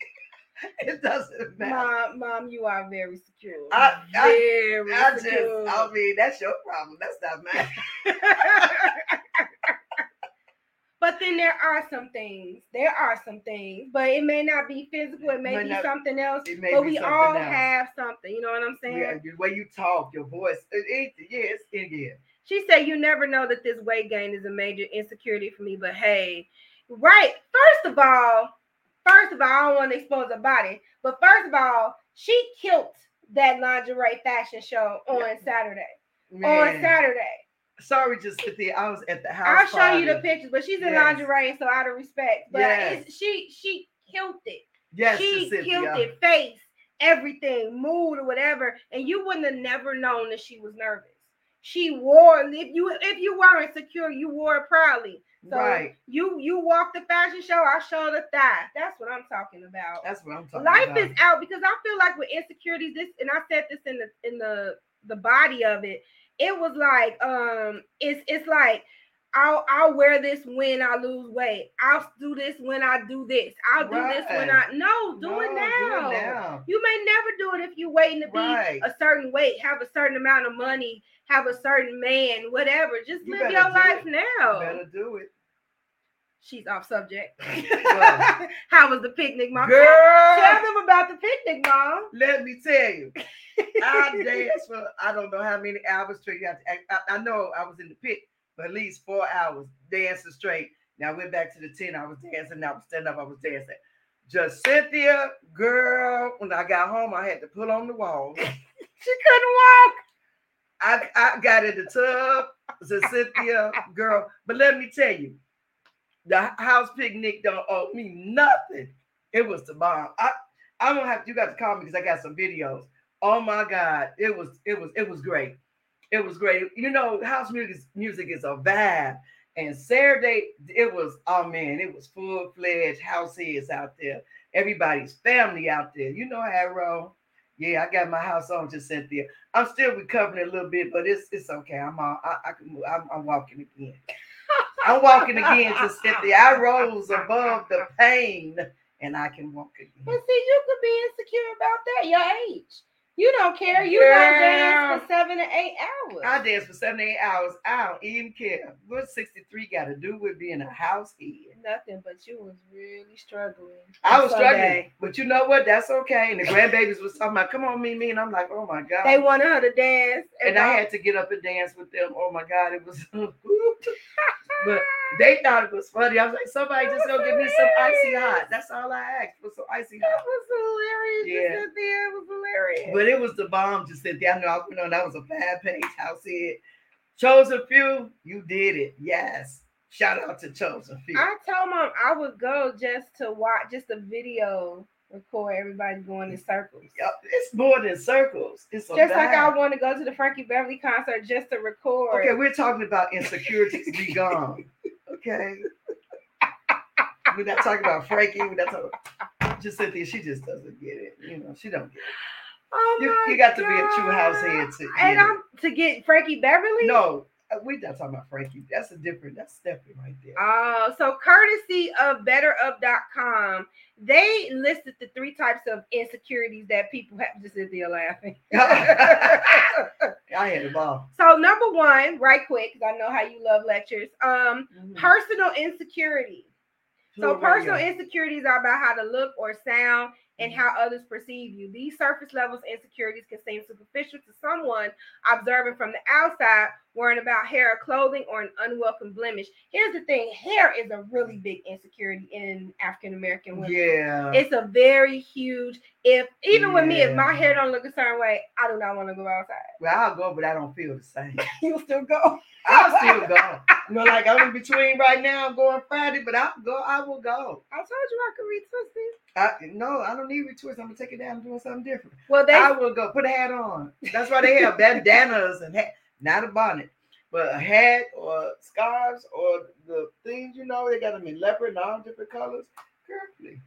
It doesn't matter. Mom, mom, you are very secure. I, I, very I just, secure. I mean, that's your problem. That's not mine. But then there are some things. There are some things, but it may not be physical. It may Might be not- something else. it may But be we something all else. have something. You know what I'm saying? Yeah, the way you talk, your voice, it, it, yeah, it's in here. She said, "You never know that this weight gain is a major insecurity for me, but hey, right? First of all, first of all, I don't want to expose her body, but first of all, she killed that lingerie fashion show on Yeah. Saturday. Man. On Saturday, Sorry, just sit there. I was at the house. I'll show party. you the pictures, but she's in Yes. lingerie, so out of respect, but Yes. it's, she she killed it. Yes, she Cynthia. killed it, face, everything, mood, or whatever, and you wouldn't have never known that she was nervous. She wore if you if you were insecure, you wore it proudly. So Right. you you walked the fashion show, I showed the thigh. That's what I'm talking about. That's what I'm talking Life about. is out because I feel like with insecurities, this and I said this in the in the the body of it. It was like um, it's it's like I'll I'll wear this when I lose weight. I'll do this when I do this. I'll do this when I no do No, it do now. it now. You may never do it if you're waiting to be Right. a certain weight, have a certain amount of money, have a certain man, whatever. Just You live better your do life it. now. You better do it. She's off subject. Well, How was the picnic, mom? girl, Tell them about the picnic, mom. let me tell you. I danced for I don't know how many hours straight. I, I, I know I was in the pit for at least four hours dancing straight. Now I went back to the tent. I was dancing. I was standing up. I was dancing. Just Cynthia, girl. When I got home, I had to put on the walls. She couldn't walk. I, I got in the tub. So Cynthia, girl. But let me tell you, the house picnic don't owe me nothing. It was the bomb. I I don't have. You got to call me because I got some videos. Oh my God, it was it was it was great. It was great. You know, house music is, music is a vibe. And Saturday, it was, oh man, it was full-fledged house heads out there. Everybody's family out there. You know how I roll. Yeah, I got my house on to Cynthia. I'm still recovering a little bit, but it's it's okay. I'm all, I, I can move. I'm, I'm walking again. I'm walking again to Cynthia. I rose above the pain and I can walk again. But see, you could be insecure about that. Your age. You don't care. You Girl. got dance for seven to eight hours. I danced for seven to eight hours. I don't even care. What sixty-three got to do with being a house head? Nothing, but you was really struggling. I was Sunday. struggling, but you know what? That's okay. And the grandbabies was talking about, come on, Mimi. And I'm like, oh my God. They wanted her to dance. and I had to get up and dance with them. Oh my God, it was. But they thought it was funny. I was like, somebody just gonna give me some icy hot. That's all I asked for, some icy That hot. was hilarious. Yeah. Just there. It was hilarious. But it was the bomb to sit there. I know I went on. That was a five page house head. Chosen Few, you did it. Yes. Shout out to Chosen Few. I told mom I would go just to watch, just a video record everybody going in circles. Yup, it's more than circles. It's a Just like vibe. I want to go to the Frankie Beverly concert just to record. Okay, we're talking about insecurities be gone. Okay. We're not talking about Frankie. We're not talking about just Cynthia. She just doesn't get it. You know, she don't get it. Oh You, my you got to be a true God. house head to And get it. I'm to get Frankie Beverly? No, uh, we're not talking about Frankie. That's a different, that's Stephanie right there. Oh, so courtesy of better up dot com, they listed the three types of insecurities that people have. Just sit there laughing. I had a ball. So number one, right quick, because I know how you love lectures. Um, Mhm. personal insecurity. So Plural personal radio. insecurities are about how to look or sound and how others perceive you. These surface levels insecurities can seem superficial to someone observing from the outside, worrying about hair or clothing or an unwelcome blemish. Here's the thing, hair is a really big insecurity in African American women. Yeah. It's a very huge, if even with me, if Yeah. my hair don't look a certain way, I do not want to go outside. Well, I'll go, but I don't feel the same. You'll still go. I'll still go. You know, like I'm in between right now. I'm going Friday, but I'll go. I will go. I told you I could retwist it. I, no, I don't need retwist. I'm gonna take it down and doing something different. Well, they I will go. Put a hat on. That's why they have bandanas and hat, not a bonnet, but a hat or scarves or the things. You know, they got them in leopard and all different colors. Girl,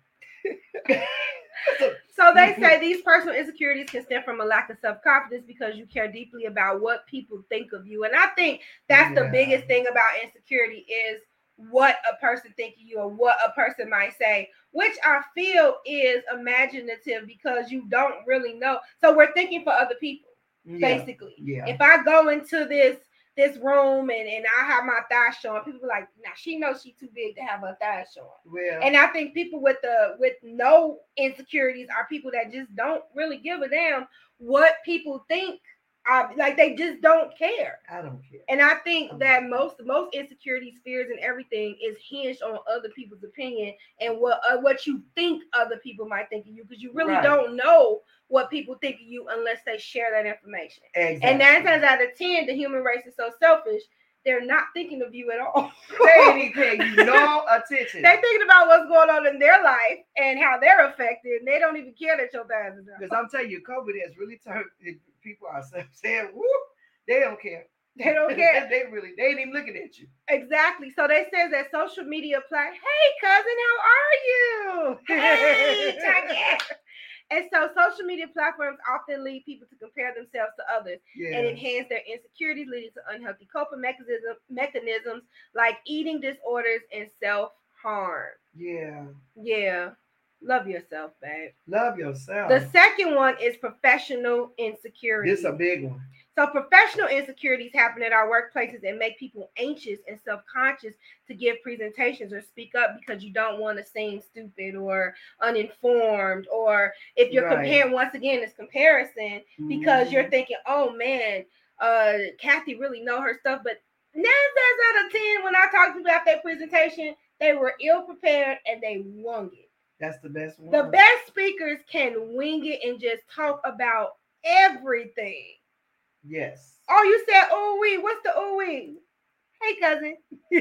So they say these personal insecurities can stem from a lack of self-confidence because you care deeply about what people think of you. And I think that's the Yeah. biggest thing about insecurity is what a person think of you or what a person might say, which I feel is imaginative because you don't really know. So we're thinking for other people, Yeah. basically. Yeah. If I go into this this room and, and I have my thighs showing, people be like, now she knows she's too big to have her thighs showing. Well, and I think people with the with no insecurities are people that just don't really give a damn what people think. Uh, like they just don't care. I don't care. And I think that most most insecurities, fears, and everything is hinged on other people's opinion and what uh, what you think other people might think of you, because you really Right. don't know what people think of you unless they share that information. Exactly. And nine times out of ten, the human race is so selfish, they're not thinking of you at all. They ain't even paying you no attention. They're thinking about what's going on in their life and how they're affected, and they don't even care that your thighs is out. Because I'm telling you, COVID has really turned people are saying, whoop, they don't care. They don't care. they really, they ain't even looking at you. Exactly. So they says that social media apply. Hey, cousin, how are you? Hey, Tanya. And so social media platforms often lead people to compare themselves to others Yeah. and enhance their insecurities, leading to unhealthy coping mechanism, mechanisms like eating disorders and self-harm. Yeah. Yeah. Love yourself, babe. Love yourself. The second one is professional insecurity. This is a big one. So professional insecurities happen at our workplaces and make people anxious and self-conscious to give presentations or speak up because you don't want to seem stupid or uninformed, or if you're Right. comparing, once again, it's comparison because Mhm. you're thinking, oh man, uh, Kathy really know her stuff. But nine times out of ten, when I talk to people after their presentation, they were ill prepared and they wung it. That's the best one. The best speakers can wing it and just talk about everything. Yes. Oh, you said ooh wee. What's the ooh wee? Hey, cousin.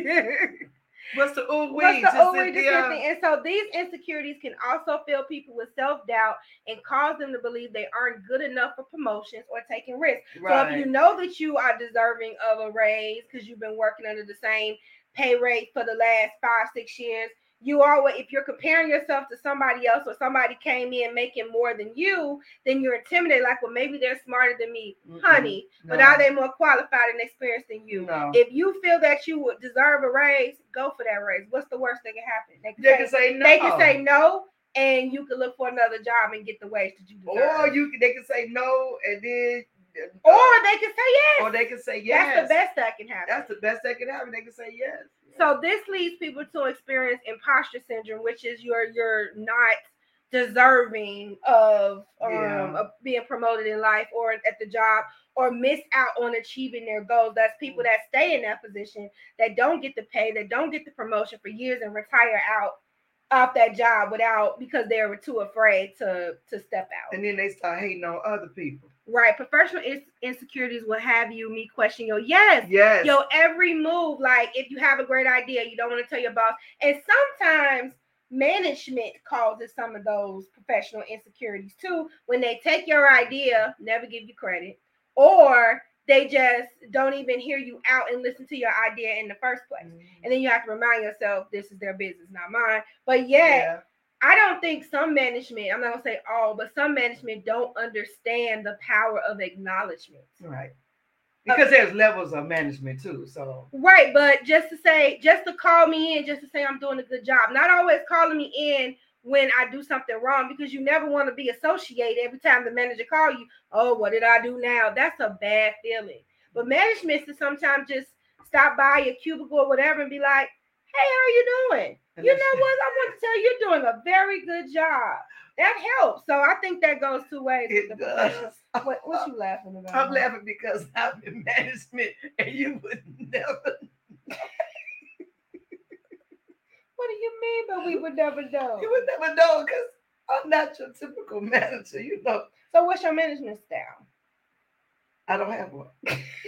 What's the ooh wee? What's the to ooh wee? Cynthia? to Cynthia? And so these insecurities can also fill people with self-doubt and cause them to believe they aren't good enough for promotions or taking risks. So Right. if you know that you are deserving of a raise because you've been working under the same pay rate for the last five, six years, you always, if you're comparing yourself to somebody else or somebody came in making more than you, then you're intimidated. Like, well, maybe they're smarter than me, Mm-mm. honey, but No. are they more qualified and experienced than you? No. If you feel that you would deserve a raise, go for that raise. What's the worst that can happen? They can, They say, can say no. They can say no, and you can look for another job and get the wage that you deserve. Or you can, they can say no, and then Or they can say yes. Or they can say yes. That's the best that can happen. That's the best that can happen. They can say yes. So this leads people to experience imposter syndrome, which is you're you're not deserving of um Yeah. of being promoted in life or at the job, or miss out on achieving their goals. That's people that stay in that position, that don't get the pay, that don't get the promotion for years and retire out off that job without, because they were too afraid to to step out. And then they start hating on other people. Right. Professional ins- insecurities will have you me question your yes. Yes. Your every move. Like if you have a great idea, you don't want to tell your boss. And sometimes management causes some of those professional insecurities too, when they take your idea, never give you credit, or they just don't even hear you out and listen to your idea in the first place. Mm-hmm. And then you have to remind yourself, this is their business, not mine. But yet, Yeah. I don't think some management, I'm not gonna say all, but some management don't understand the power of acknowledgement. Right. Because there's levels of management too. So Right, but just to say, just to call me in, just to say I'm doing a good job. Not always calling me in when I do something wrong, because you never want to be associated every time the manager call you. Oh, what did I do now? That's a bad feeling. But management should sometimes just stop by your cubicle or whatever and be like, hey, how are you doing? And You that's- know what? I want to tell you, you're doing a very good job. That helps. So I think that goes two ways. with It the does. professional- What, what you laughing about? I'm laughing because I'm in management and you would never. What do you mean? But we would never know. You would never know because I'm not your typical manager. You know, So what's your management style? I don't have one.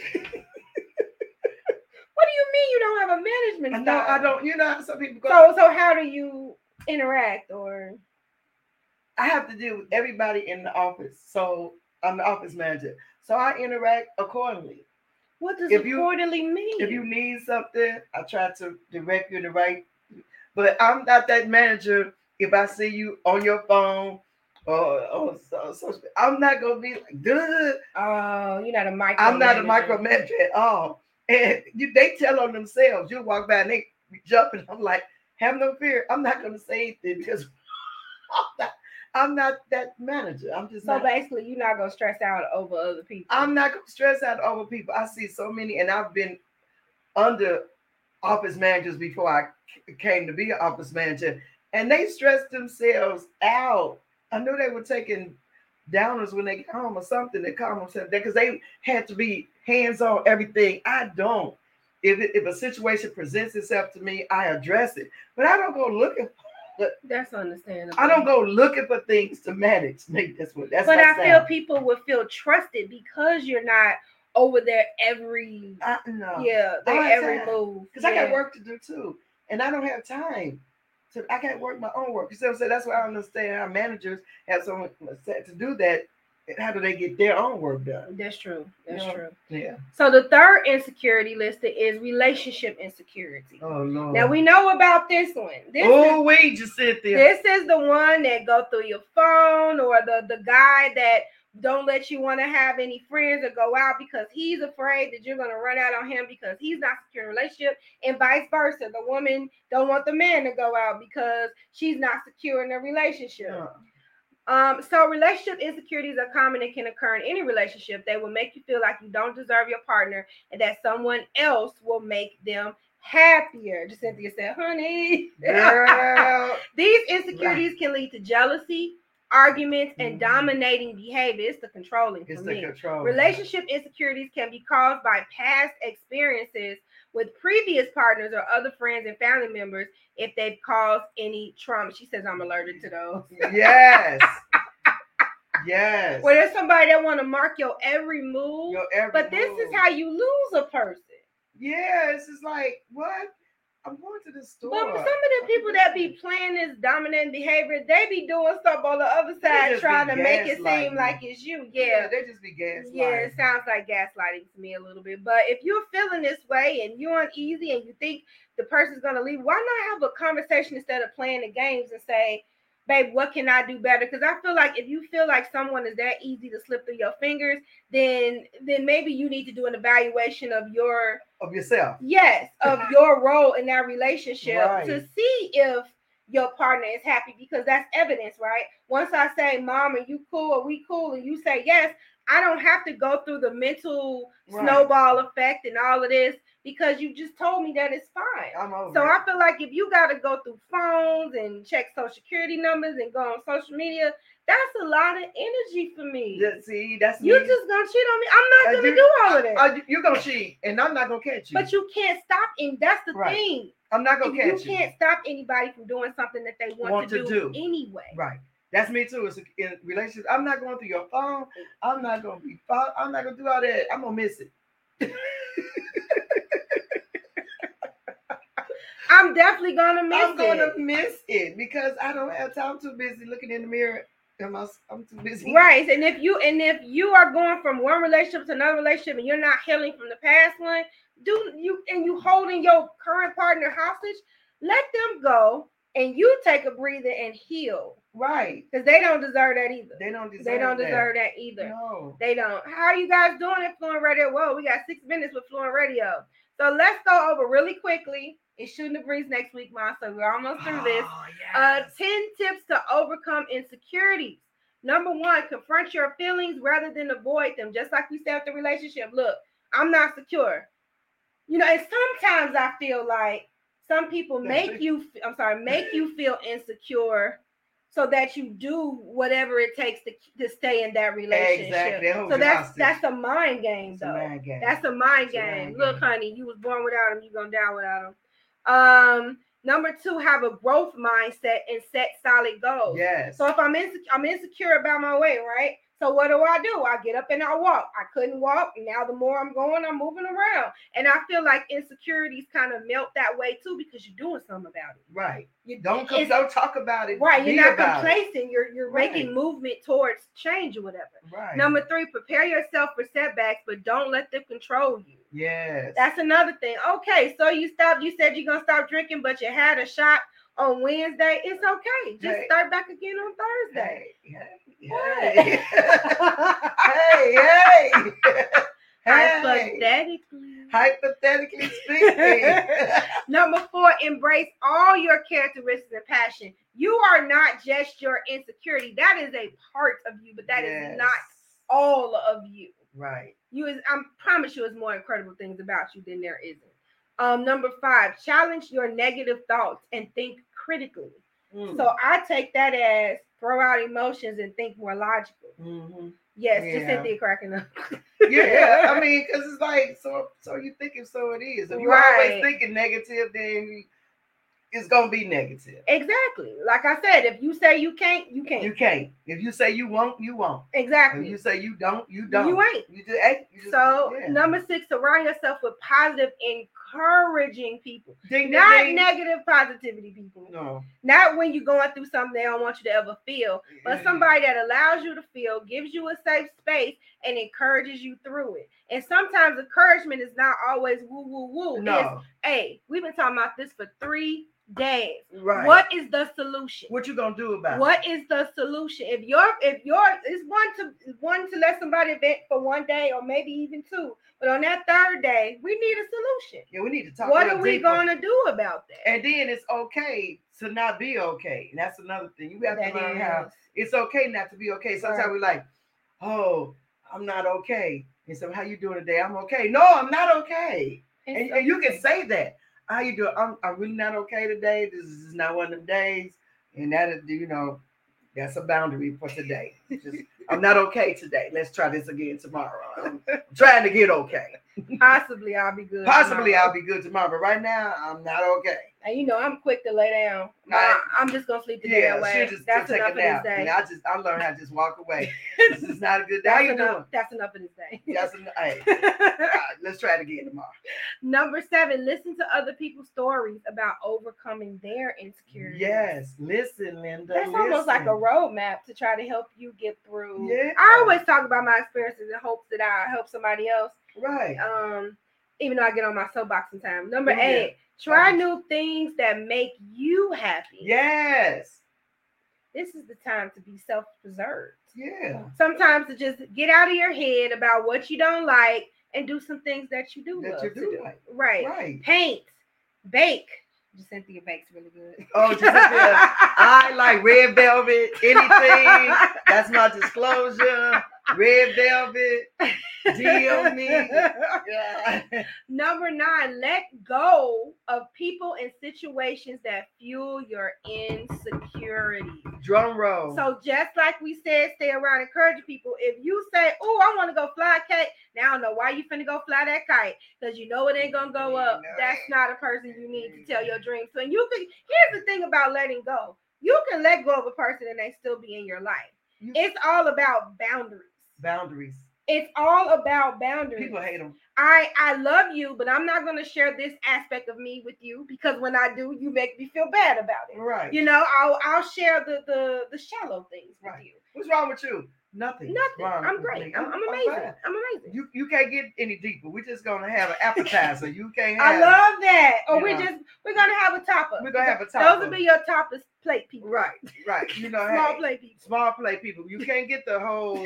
What do you mean you don't have a management I know style? I don't. You know, how some people go. So so how do you interact, or I have to deal with everybody in the office. So I'm the office manager. So I interact accordingly. what does If you- accordingly mean? If you need something, I try to direct you in the right. But I'm not that manager. If I see you on your phone or on so, social, I'm not gonna be like, duh. Oh, you're not a micro. I'm not a micromanager at all. And you, they tell on themselves. You walk by and they jumping. I'm like, have no fear. I'm not gonna say anything because I'm not, I'm not that manager. I'm just So not. basically, you're not gonna stress out over other people. I'm not gonna stress out over people. I see so many, and I've been under office managers before I c- came to be an office manager, and they stressed themselves out. I knew they were taking downers when they get home or something to calm themselves down because they had to be hands on everything. I don't. If it, if a situation presents itself to me, I address it, but I don't go looking. That's understandable. I don't go looking for things to manage. Maybe that's what that's. But my I style. feel people would feel trusted because you're not over there every I know. yeah, I their don't have every time. move. Because I got Yeah. work to do too, and I don't have time. So I can't work my own work. You see what I'm saying? That's why I understand how managers have someone set to do that. How do they get their own work done? That's true. That's You know? true. Yeah. So the third insecurity listed is relationship insecurity. Oh Lord. Now we know about this one. This oh is, wait, just sit there. This is the one that go through your phone, or the the guy that don't let you want to have any friends or go out because he's afraid that you're going to run out on him because he's not secure in a relationship, and vice versa. The woman don't want the man to go out because she's not secure in a relationship. Yeah. Um, so relationship insecurities are common and can occur in any relationship. They will make you feel like you don't deserve your partner and that someone else will make them happier. Just Cynthia said, honey. Girl. These insecurities can lead to jealousy, arguments, and Mhm. dominating behavior. It's the controlling for It's me. the control. Relationship insecurities can be caused by past experiences with previous partners or other friends and family members if they've caused any trauma. She says, I'm allergic to those. Yes. Yes. Well, there's somebody that want to mark your every move, Your every but this move. is how you lose a person. Yeah, it's just like, what? I'm going to the store. But some of the people that be playing this dominant behavior, they be doing stuff on the other They side just trying be to make it seem gaslighting. like it's you. Yeah, Yeah. they just be gaslighting. Yeah, it sounds like gaslighting to me a little bit. But if you're feeling this way and you're uneasy and you think the person's going to leave, why not have a conversation instead of playing the games and say, babe, what can I do better? Because I feel like if you feel like someone is that easy to slip through your fingers, then then maybe you need to do an evaluation of your Of yourself. yes, of your role in that relationship Right. to see if your partner is happy, because that's evidence, right? Once I say, Mom, are you cool? Are we cool? And you say yes, I don't have to go through the mental Right. snowball effect and all of this because you just told me that it's fine. I'm over So it. I feel like if you got to go through phones and check social security numbers and go on social media, that's a lot of energy for me. Yeah, see, that's You me. just gonna cheat on me. I'm not Uh, gonna you- do all of that. Uh, you're gonna cheat, and I'm not gonna catch you. But you can't stop, and that's the Right. thing. I'm not gonna You catch you. can't stop anybody from doing something that they want, Want to, to do, do. anyway. Right. That's me too. It's a, in relationships. I'm not going through your phone. I'm not gonna be. fo- I'm not gonna do all that. I'm gonna miss it. I'm definitely gonna miss I'm gonna it. miss it because I don't have time. I'm too busy looking in the mirror. Am I, I'm too busy. Right. And if you and if you are going from one relationship to another relationship and you're not healing from the past one, do you and you holding your current partner hostage, let them go and you take a breather and heal. Right. Because they don't deserve that either. They don't deserve They don't that. deserve that either. No. They don't. How are you guys doing at Fluent Radio? Whoa, we got six minutes with Fluent Radio. So let's go over really quickly. It shooting the breeze next week, Mom. So we're almost through this. Oh, Uh, yes. ten tips to overcome insecurities. Number one, confront your feelings rather than avoid them. Just like we said with the relationship. Look, I'm not secure. You know, and sometimes I feel like some people make you, I'm sorry, make you feel insecure so that you do whatever it takes to, to stay in that relationship. Exactly. They hold So you that's hostage. that's a mind game, It's a though. mind game. That's a mind It's a game. mind Look, game. honey, you was born without him, you're gonna die without him. Um, number two, have a growth mindset and set solid goals. Yes. So if I'm insecure, I'm insecure about my weight, right? So what do I do? I get up and I walk. I couldn't walk. Now the more I'm going, I'm moving around. And I feel like insecurities kind of melt that way too because you're doing something about it. Right. You Don't come, it's- don't talk about it. Right. Be You're not about it. complacent. You're you're Right. making movement towards change or whatever. Right. Number three, prepare yourself for setbacks, but don't let them control you. Yes. That's another thing. Okay, so you stopped. You said you're gonna stop drinking, but you had a shot on Wednesday. It's okay. Just Hey. start back again on Thursday. Hey, hey, What? hey, hey, hey, Hypothetically. Hypothetically speaking. Number four, embrace all your characteristics and passion. You are not just your insecurity. That is a part of you, but that Yes. is not all of you. Right. You is I promise you, there's more incredible things about you than there isn't. Um, number five, challenge your negative thoughts and think critically. Mm. So I take that as throw out emotions and think more logical. Mm-hmm. Yes, Yeah. just Cynthia cracking up. Yeah, I mean, because it's like, so so you thinking, so it is. If you're Right. always thinking negative, then it's gonna be negative. Exactly. Like I said, if you say you can't, you can't. You can't. If you say you won't, you won't. Exactly. If you say you don't, you don't. You ain't. You just ain't. You just, So yeah. number six, surround yourself with positive, encouraging people. Ding, ding, Not ding. negative positivity people. No. Not when you're going through something they don't want you to ever feel, but somebody that allows you to feel, gives you a safe space, and encourages you through it. And sometimes encouragement is not always woo woo woo. No. It's, hey, we've been talking about this for three days. Right. What is the solution? What you gonna do about What is the solution? If you're if you're it's one to one to let somebody vent for one day or maybe even two, but on that third day, we need a solution. it? Yeah, we need to talk. What real are we deeper. gonna do about that? And then it's okay to not be okay. And that's another thing. You have That to learn is. how it's okay not to be okay. Sometimes Right. we're like, oh, I'm not okay. And so how you doing today? I'm okay. No, I'm not okay. And, It's and you okay. can say that. How you doing? I'm, I'm really not okay today. This is not one of them days. And that is, you know, that's a boundary for today. Just, I'm not okay today. Let's try this again tomorrow. I'm trying to get okay. Possibly I'll be good. Possibly tomorrow. I'll be good tomorrow, but right now I'm not okay. And you know, I'm quick to lay down. Right. I'm just gonna sleep the day Yeah, away. she just That's take enough a of nap. this And day. I just I learned how to just walk away. This is not a good day. How That's you enough. doing? That's enough of this day. That's an, hey, all right, let's try it again tomorrow. Number seven, listen to other people's stories about overcoming their insecurities. Yes, listen, Linda. That's almost like a listen. roadmap to try to help you get through. Yeah. I always talk about my experiences in hopes that I help somebody else. Right. Um, even though I get on my soapbox sometimes. Number Yeah. eight, try Okay. new things that make you happy. Yes. This is the time to be self-preserved. Yeah. Sometimes to just get out of your head about what you don't like and do some things that you do That love you to do do. like. Right. Right. Paint, bake. Cynthia bakes really good. Oh, Cynthia, I like red velvet. Anything. That's my disclosure. Red velvet. D M me. Yeah. Number nine, let go of people and situations that fuel your insecurity. Drum roll. So just like we said, stay around encouraging people. If you say, oh, I want to go fly a kite, now I don't know why you finna go fly that kite, because you know it ain't gonna go up. That's not a person you need to tell your dreams to. And you can, here's the thing about letting go. You can let go of a person and they still be in your life. You- It's all about boundaries. Boundaries. It's all about boundaries. People hate them. I I love you, but I'm not going to share this aspect of me with you, because when I do, you make me feel bad about it. Right. You know, I'll I'll share the the the shallow things with Right. you. What's wrong with you? Nothing. Nothing. Wrong I'm with great. me. I'm, I'm amazing. fine. I'm amazing. You you can't get any deeper. We're just gonna have an appetizer. You can't I have. love that. Or you we're know. just we're gonna have a topper. We're gonna have a Those topper. will be your toppers plate people. Right, right. You know, Small hey, plate people. small plate people. You can't get the whole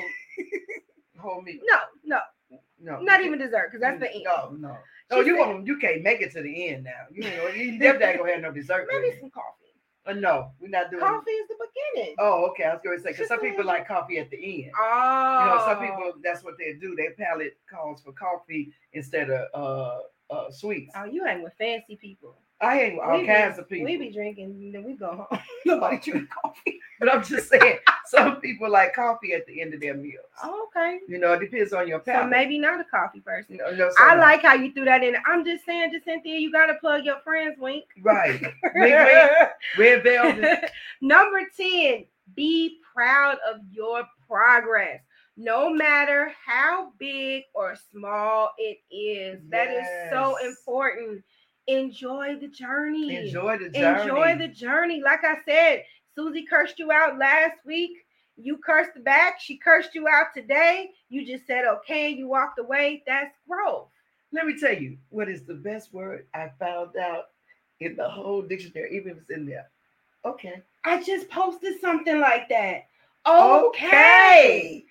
whole meal. No, no, No, not you even dessert, because that's the end. No, no. No, She you said- won't. You can't make it to the end now. You know, you definitely ain't gonna have no dessert. Maybe with it. some coffee. Uh, no, we're not doing. Coffee is the beginning. Oh, okay. I was going to say because She some people said- like coffee at the end. Oh. You know, some people that's what they do. Their palate calls for coffee instead of uh, uh sweets. Oh, you hang with fancy people. I hang with all We kinds be, of people. We be drinking, and then we go home. Nobody drink coffee. But I'm just saying, some people like coffee at the end of their meals. Oh, okay. You know, it depends on your So palate. maybe not a coffee person. You know, you know, so I no. like how you threw that in. I'm just saying, just Cynthia, you gotta plug your friends, Wink. Right. Wink, wink. Red velvet. Number ten, be proud of your progress. No matter how big or small it is. That is so Yes. important. Enjoy the journey. Enjoy the journey. Enjoy the journey. Like I said, Susie cursed you out last week. You cursed back. She cursed you out today. You just said, okay, you walked away. That's growth. Let me tell you what is the best word I found out in the whole dictionary, even if it's in there. Okay. I just posted something like that. Okay. Okay.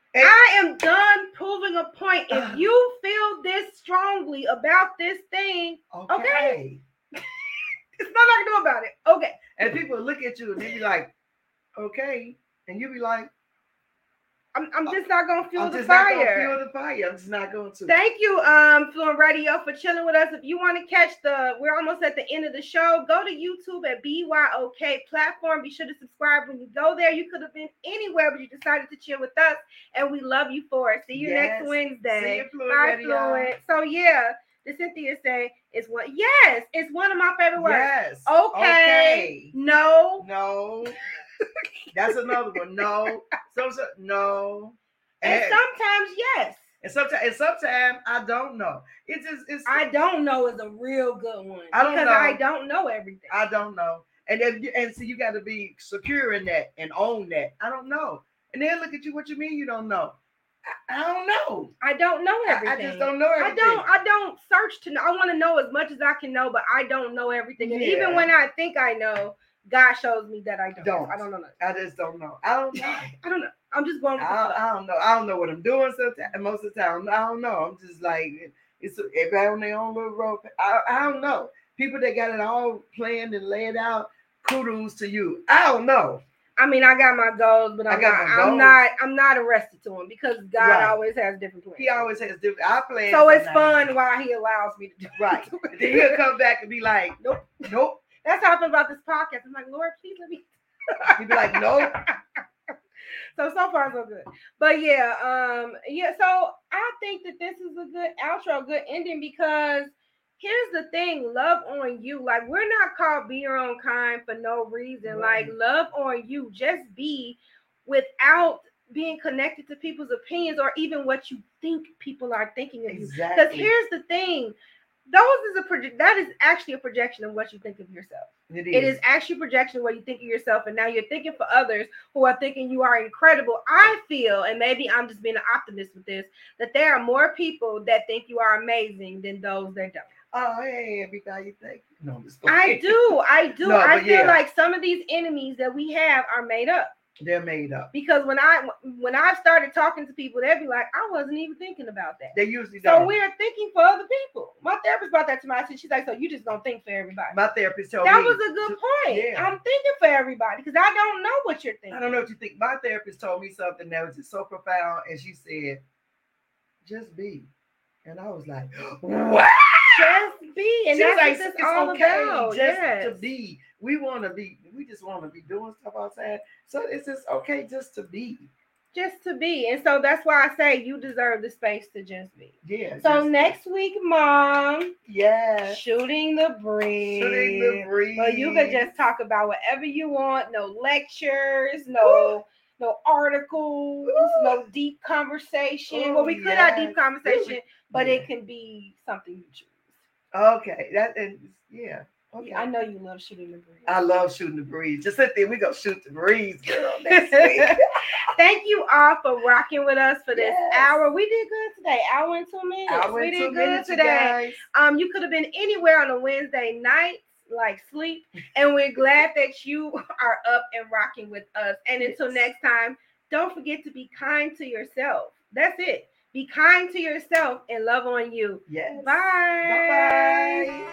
And- I am done proving a point. If you feel this strongly about this thing, Okay. okay. It's nothing I can do about it. Okay. And people look at you and they be like, okay. And you be like, I'm, I'm just not gonna feel I'm the just not fire. gonna feel the fire. I'm just not going to. Thank you, um, Fluent Radio, for chilling with us. If you want to catch the, we're almost at the end of the show. Go to YouTube at B Y O K platform. Be sure to subscribe when you go there. You could have been anywhere, but you decided to chill with us, and we love you for it. See you Yes. next Wednesday. See you, Fluent Bye, Radio. Fluent. So yeah, the Cynthia say it's one. Yes, it's one of my favorite words. Yes. Okay. Okay. No. No. That's another one. No. So, so no. And sometimes yes. And sometimes, and sometimes I don't know. It's just, it's. I don't know is a real good one. I don't because know. I don't know everything. I don't know. And then, and so you got to be secure in that and own that. I don't know. And then look at you. What you mean you don't know? I, I don't know. I don't know I, everything. I just don't know everything. I don't. I don't search to know. I want to know as much as I can know, but I don't know everything. And Yeah. even when I think I know, God shows me that I don't. Don't. I don't know. Nothing. I just don't know. I don't know. I don't know. I'm just going. With the I, flow. I don't know. I don't know what I'm doing sometimes. Most of the time, I don't know. I'm just like, it's everybody on their own little road. I, I don't know. People that got it all planned and laid out, kudos to you. I don't know. I mean, I got my goals, but I'm I got not. my I'm goals. not. I'm not arrested to them because God Right. always has different plans. He always has different. I plan. So it's sometimes. fun while He allows me to do it. Right. Then he'll come back and be like, Nope. nope. That's how I feel about this podcast. I'm like, Lord, please let me. He'd be like, nope. So so far so good. But yeah, um, yeah, so I think that this is a good outro, good ending, because here's the thing, love on you. Like, we're not called be your own kind for no reason. Right. Like, love on you. Just be without being connected to people's opinions or even what you think people are thinking of you. Because Exactly. here's the thing. Those is a project that is actually a projection of what you think of yourself. It It is actually a projection of what you think of yourself, and now you're thinking for others who are thinking you are incredible. I feel, and maybe I'm just being an optimist with this, that there are more people that think you are amazing than those that don't. Oh, hey, everybody, thank you. No, I'm just I do, I do. No, I but feel yeah. like some of these enemies that we have are made up. They're made up. Because when I when I started talking to people, they'd be like, I wasn't even thinking about that. They usually So don't. we're thinking for other people. My therapist brought that to my attention. She's like, so you just don't think for everybody. My therapist told That me. was a good point. Yeah. I'm thinking for everybody because I don't know what you're thinking. I don't know what you think. My therapist told me something that was just so profound, and she said, "Just be," and I was like, "What?" Just be, and She was that's like, what it's "It's all okay about. just Yes. to be. We want to be. We just want to be doing stuff outside. So it's just okay just to be. Just to be, and so that's why I say you deserve the space to just be. Yeah. So just- next week, Mom, yeah, shooting the breeze. shooting the breeze. Well, you could just talk about whatever you want. No lectures, no no articles, Ooh. no deep conversation. Ooh, well, we could have yes. deep conversation, but Yeah. it can be something you choose. Okay. That is yeah. Okay. Yeah, I know you love shooting the breeze. I love shooting the breeze. Just sit there. We go shoot the breeze, girl. Next week. Thank you all for rocking with us for this Yes. hour. We did good today. Hour and two minutes. Hour we and did two good minutes, you today. guys. Um, you could have been anywhere on a Wednesday night, like sleep, and we're glad that you are up and rocking with us. And until Yes. next time, don't forget to be kind to yourself. That's it. Be kind to yourself and love on you. Yes. Bye. Bye-bye.